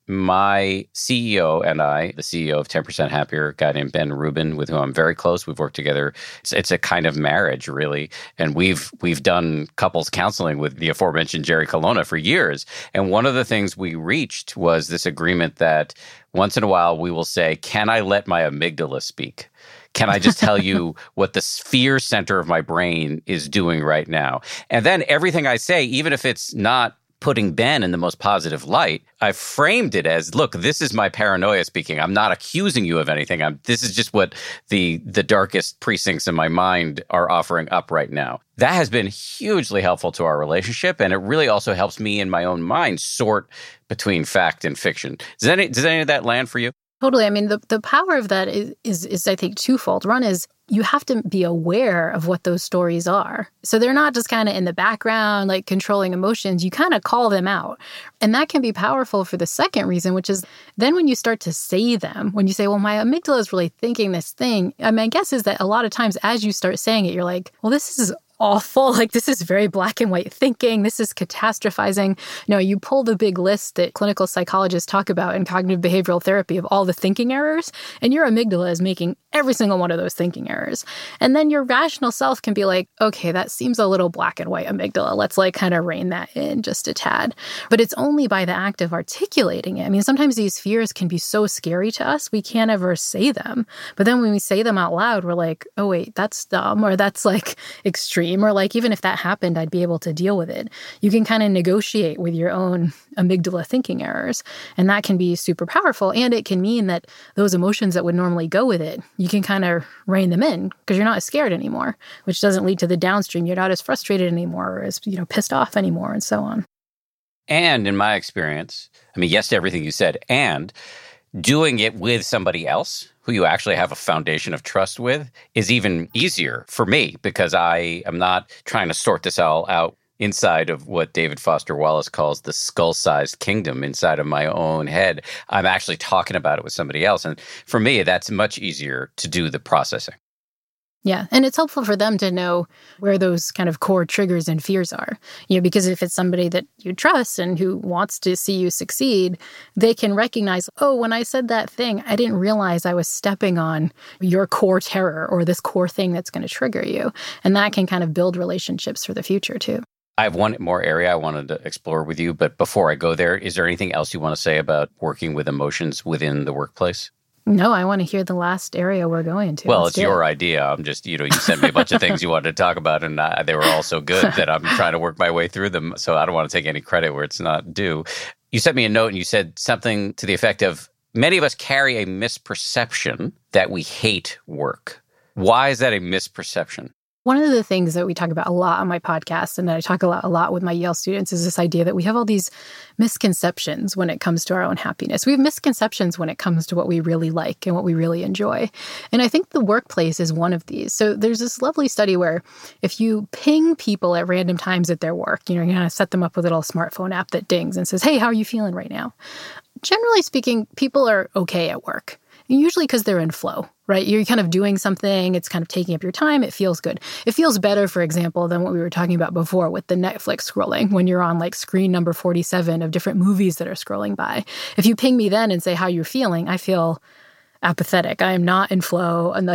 my CEO and I, the CEO of 10% Happier, a guy named Ben Rubin, with whom I'm very close, we've worked together. It's a kind of marriage, really. And we've done couples counseling with the aforementioned Jerry Colonna for years. And one of the things we reached was this agreement that once in a while we will say, can I let my amygdala speak? Can I just tell you what the fear center of my brain is doing right now? And then everything I say, even if it's not putting Ben in the most positive light, I framed it as, look, this is my paranoia speaking. I'm not accusing you of anything. This is just what the darkest precincts in my mind are offering up right now. That has been hugely helpful to our relationship, and it really also helps me in my own mind sort between fact and fiction. Does any of that land for you? Totally. I mean, the power of that is I think, twofold. One is you have to be aware of what those stories are. So they're not just kind of in the background, like controlling emotions. You kind of call them out. And that can be powerful for the second reason, which is then when you start to say them, when you say, well, my amygdala is really thinking this thing, my guess is that a lot of times as you start saying it, you're like, well, this is awful. Like, this is very black and white thinking. This is catastrophizing. No, you pull the big list that clinical psychologists talk about in cognitive behavioral therapy of all the thinking errors, and your amygdala is making every single one of those thinking errors. And then your rational self can be like, okay, that seems a little black and white, amygdala. Let's like kind of rein that in just a tad. But it's only by the act of articulating it. I mean, sometimes these fears can be so scary to us, we can't ever say them. But then when we say them out loud, we're like, oh, wait, that's dumb, or that's like extreme. Or like, even if that happened, I'd be able to deal with it. You can kind of negotiate with your own amygdala thinking errors. And that can be super powerful. And it can mean that those emotions that would normally go with it, you can kind of rein them in because you're not as scared anymore, which doesn't lead to the downstream. You're not as frustrated anymore or as, pissed off anymore and so on. And in my experience, I mean, yes to everything you said, and doing it with somebody else who you actually have a foundation of trust with is even easier for me because I am not trying to sort this all out inside of what David Foster Wallace calls the skull-sized kingdom inside of my own head. I'm actually talking about it with somebody else. And for me, that's much easier to do the processing. Yeah. And it's helpful for them to know where those kind of core triggers and fears are. Because if it's somebody that you trust and who wants to see you succeed, they can recognize, oh, when I said that thing, I didn't realize I was stepping on your core terror or this core thing that's going to trigger you. And that can kind of build relationships for the future too. I have one more area I wanted to explore with you, but before I go there, is there anything else you want to say about working with emotions within the workplace? No, I want to hear the last area we're going to. Well, it's your idea. I'm just, you sent me a bunch of things you wanted to talk about, and they were all so good that I'm trying to work my way through them. So I don't want to take any credit where it's not due. You sent me a note and you said something to the effect of, many of us carry a misperception that we hate work. Why is that a misperception? One of the things that we talk about a lot on my podcast, and that I talk a lot with my Yale students, is this idea that we have all these misconceptions when it comes to our own happiness. We have misconceptions when it comes to what we really like and what we really enjoy. And I think the workplace is one of these. So there's this lovely study where if you ping people at random times at their work, you kind of set them up with a little smartphone app that dings and says, hey, how are you feeling right now? Generally speaking, people are okay at work. Usually because they're in flow, right? You're kind of doing something, it's kind of taking up your time, it feels good. It feels better, for example, than what we were talking about before with the Netflix scrolling, when you're on like screen number 47 of different movies that are scrolling by. If you ping me then and say how you're feeling, I feel apathetic. I am not in flow, and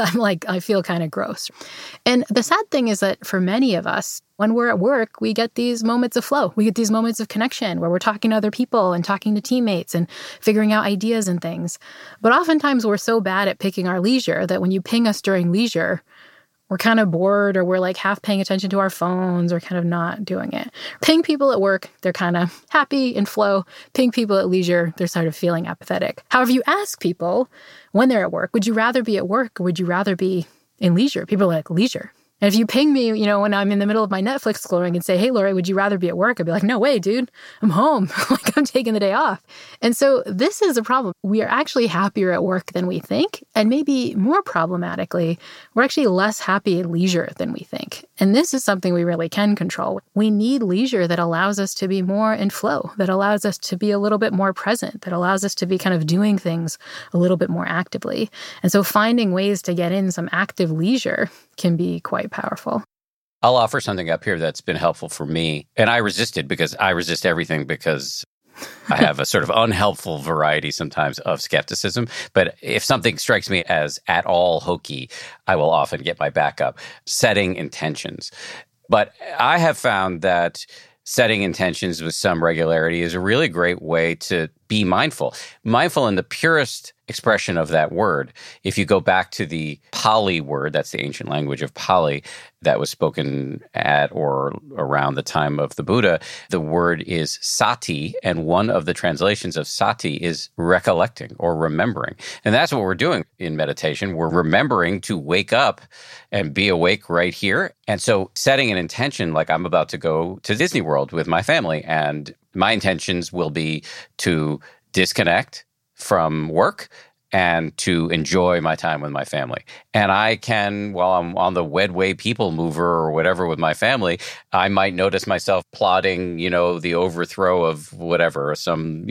I feel kind of gross. And the sad thing is that for many of us, when we're at work, we get these moments of flow. We get these moments of connection where we're talking to other people and talking to teammates and figuring out ideas and things. But oftentimes we're so bad at picking our leisure that when you ping us during leisure, we're kind of bored, or we're like half paying attention to our phones, or kind of not doing it. Ping people at work, they're kind of happy in flow. Ping people at leisure, they're sort of feeling apathetic. However, you ask people when they're at work, would you rather be at work or would you rather be in leisure? People are like, leisure. And if you ping me, when I'm in the middle of my Netflix scrolling and say, hey, Lori, would you rather be at work? I'd be like, no way, dude. I'm home. I'm taking the day off. And so this is a problem. We are actually happier at work than we think. And maybe more problematically, we're actually less happy at leisure than we think. And this is something we really can control. We need leisure that allows us to be more in flow, that allows us to be a little bit more present, that allows us to be kind of doing things a little bit more actively. And so finding ways to get in some active leisure can be quite powerful. I'll offer something up here that's been helpful for me. And I resist everything because I have a sort of unhelpful variety sometimes of skepticism. But if something strikes me as at all hokey, I will often get my back up. Setting intentions. But I have found that setting intentions with some regularity is a really great way to be mindful. Mindful in the purest expression of that word. If you go back to the Pali word, that's the ancient language of Pali that was spoken at or around the time of the Buddha, the word is sati, and one of the translations of sati is recollecting or remembering. And that's what we're doing in meditation. We're remembering to wake up and be awake right here. And so setting an intention, like I'm about to go to Disney World with my family, and my intentions will be to disconnect from work and to enjoy my time with my family. And I can, while I'm on the Wedway people mover or whatever with my family, I might notice myself plotting, the overthrow of whatever, some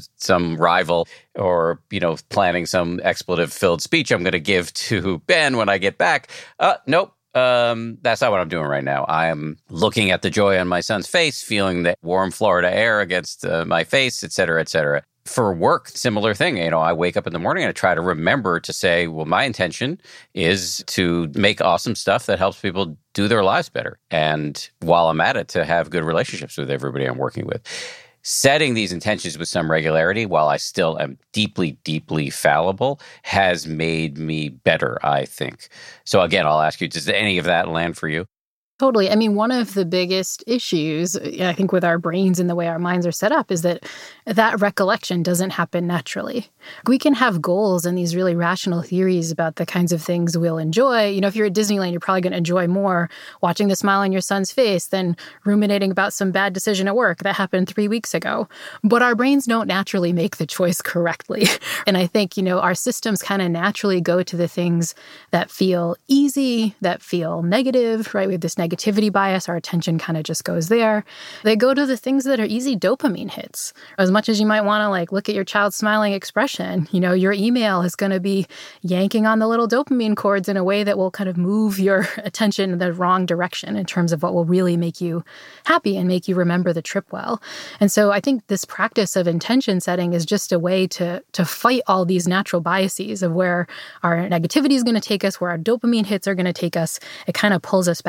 rival, or, planning some expletive-filled speech I'm going to give to Ben when I get back. Nope. That's not what I'm doing right now. I am looking at the joy on my son's face, feeling the warm Florida air against my face, et cetera, et cetera. For work, similar thing. I wake up in the morning and I try to remember to say, well, my intention is to make awesome stuff that helps people do their lives better. And while I'm at it, to have good relationships with everybody I'm working with. Setting these intentions with some regularity, while I still am deeply, deeply fallible, has made me better, I think. So again, I'll ask you, does any of that land for you? Totally. I mean, one of the biggest issues, I think, with our brains and the way our minds are set up is that recollection doesn't happen naturally. We can have goals and these really rational theories about the kinds of things we'll enjoy. If you're at Disneyland, you're probably going to enjoy more watching the smile on your son's face than ruminating about some bad decision at work that happened 3 weeks ago. But our brains don't naturally make the choice correctly. And I think, our systems kind of naturally go to the things that feel easy, that feel negative, right? We have this negativity bias. Our attention kind of just goes there. They go to the things that are easy dopamine hits. As much as you might want to look at your child's smiling expression, your email is going to be yanking on the little dopamine cords in a way that will kind of move your attention in the wrong direction in terms of what will really make you happy and make you remember the trip well. And so I think this practice of intention setting is just a way to fight all these natural biases of where our negativity is going to take us, where our dopamine hits are going to take us. It kind of pulls us back into the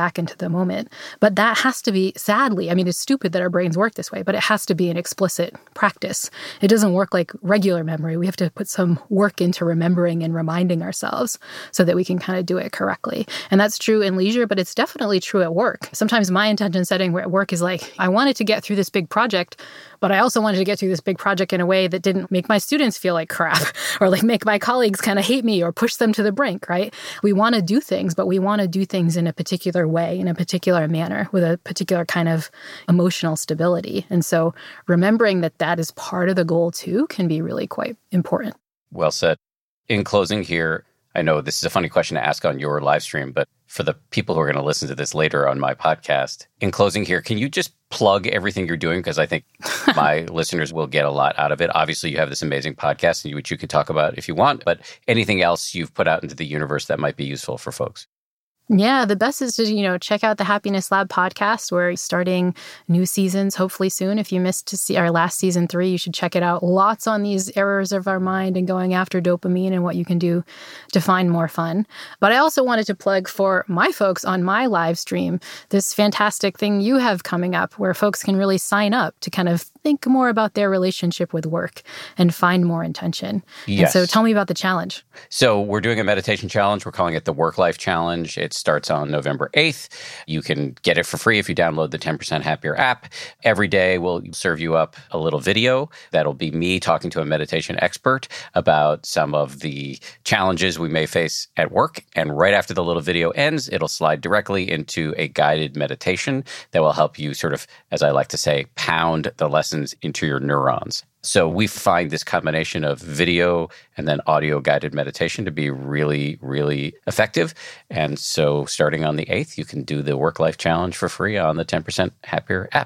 moment. But that has to be, sadly, I mean, it's stupid that our brains work this way, but it has to be an explicit practice. It doesn't work like regular memory. We have to put some work into remembering and reminding ourselves so that we can kind of do it correctly. And that's true in leisure, but it's definitely true at work. Sometimes my intention setting at work is like, I wanted to get through this big project, but I also wanted to get through this big project in a way that didn't make my students feel like crap or like make my colleagues kind of hate me or push them to the brink, right? We want to do things, but we want to do things in a particular way, in a particular manner, with a particular kind of emotional stability. And so remembering that that is part of the goal too can be really quite important. Well said. In closing here, I know this is a funny question to ask on your live stream, but for the people who are going to listen to this later on my podcast, in closing here, can you just plug everything you're doing? Because I think my listeners will get a lot out of it. Obviously, you have this amazing podcast, which you can talk about if you want, but anything else you've put out into the universe that might be useful for folks? Yeah, the best is to, check out the Happiness Lab podcast. We're starting new seasons hopefully soon. If you missed to see our last season 3, you should check it out. Lots on these errors of our mind and going after dopamine and what you can do to find more fun. But I also wanted to plug for my folks on my live stream, this fantastic thing you have coming up where folks can really sign up to kind of think more about their relationship with work and find more intention. Yes. And so tell me about the challenge. So we're doing a meditation challenge. We're calling it the Work Life Challenge. It starts on November 8th. You can get it for free if you download the 10% Happier app. Every day we'll serve you up a little video. That'll be me talking to a meditation expert about some of the challenges we may face at work. And right after the little video ends, it'll slide directly into a guided meditation that will help you sort of, as I like to say, pound the lessons into your neurons. So we find this combination of video and then audio guided meditation to be really, really effective. And so starting on the 8th, you can do the Work Life Challenge for free on the 10% Happier app.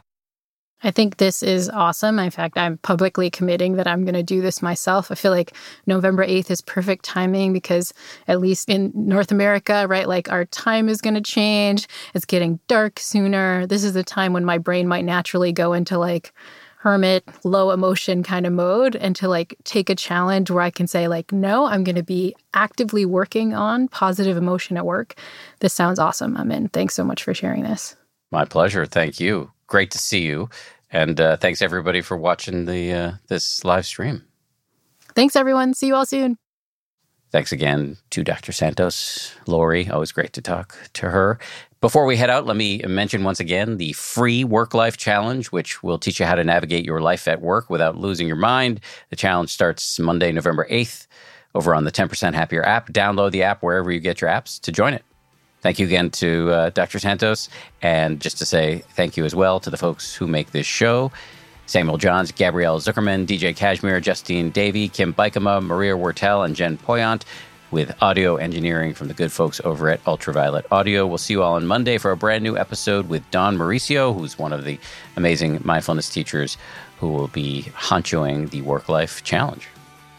I think this is awesome. In fact, I'm publicly committing that I'm going to do this myself. I feel like November 8th is perfect timing because at least in North America, right, like our time is going to change. It's getting dark sooner. This is the time when my brain might naturally go into like hermit, low emotion kind of mode and to like take a challenge where I can say like, no, I'm going to be actively working on positive emotion at work. This sounds awesome. I'm in. Thanks so much for sharing this. My pleasure. Thank you. Great to see you. And thanks everybody for watching this live stream. Thanks everyone. See you all soon. Thanks again to Dr. Santos. Lori, always great to talk to her. Before we head out, let me mention once again the free Work-Life Challenge, which will teach you how to navigate your life at work without losing your mind. The challenge starts Monday, November 8th over on the 10% Happier app. Download the app wherever you get your apps to join it. Thank you again to Dr. Santos. And just to say thank you as well to the folks who make this show. Samuel Johns, Gabrielle Zuckerman, DJ Kashmir, Justine Davey, Kim Bikema, Maria Wertel, and Jen Poyant, with audio engineering from the good folks over at Ultraviolet Audio. We'll see you all on Monday for a brand new episode with Don Mauricio, who's one of the amazing mindfulness teachers who will be honchoing the Work-Life Challenge.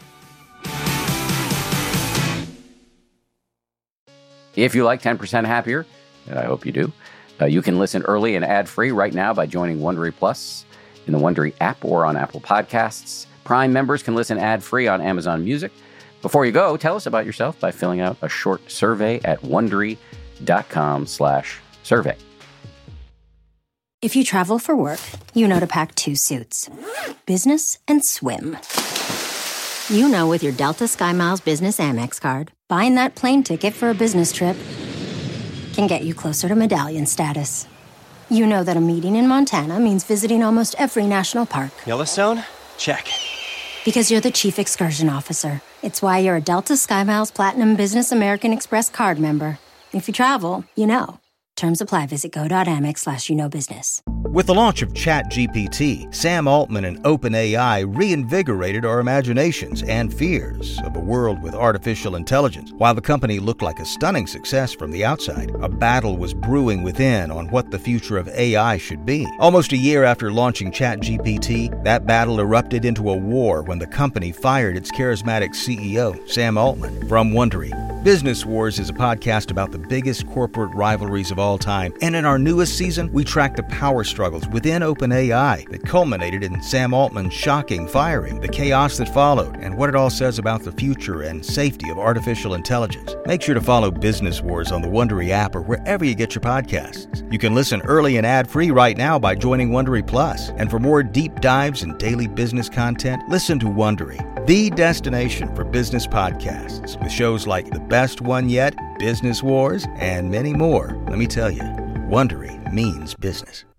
If you like 10% Happier, and I hope you do, you can listen early and ad-free right now by joining Wondery Plus in the Wondery app or on Apple Podcasts. Prime members can listen ad-free on Amazon Music. Before you go, tell us about yourself by filling out a short survey at Wondery.com/survey. If you travel for work, you know to pack 2 suits. Business and swim. You know with your Delta SkyMiles Business Amex card, buying that plane ticket for a business trip can get you closer to medallion status. You know that a meeting in Montana means visiting almost every national park. Yellowstone? Check. Because you're the chief excursion officer. It's why you're a Delta SkyMiles Platinum Business American Express card member. If you travel, you know. Terms apply. Visit go.amex/you-know-business. With the launch of ChatGPT, Sam Altman and OpenAI reinvigorated our imaginations and fears of a world with artificial intelligence. While the company looked like a stunning success from the outside, a battle was brewing within on what the future of AI should be. Almost a year after launching ChatGPT, that battle erupted into a war when the company fired its charismatic CEO, Sam Altman. From Wondery, Business Wars is a podcast about the biggest corporate rivalries of all time. And in our newest season, we track the power struggles within OpenAI that culminated in Sam Altman's shocking firing, the chaos that followed, and what it all says about the future and safety of artificial intelligence. Make sure to follow Business Wars on the Wondery app or wherever you get your podcasts. You can listen early and ad-free right now by joining Wondery Plus. And for more deep dives and daily business content, listen to Wondery, the destination for business podcasts, with shows like The Best One Yet, Business Wars, and many more. Let me tell you, Wondery means business.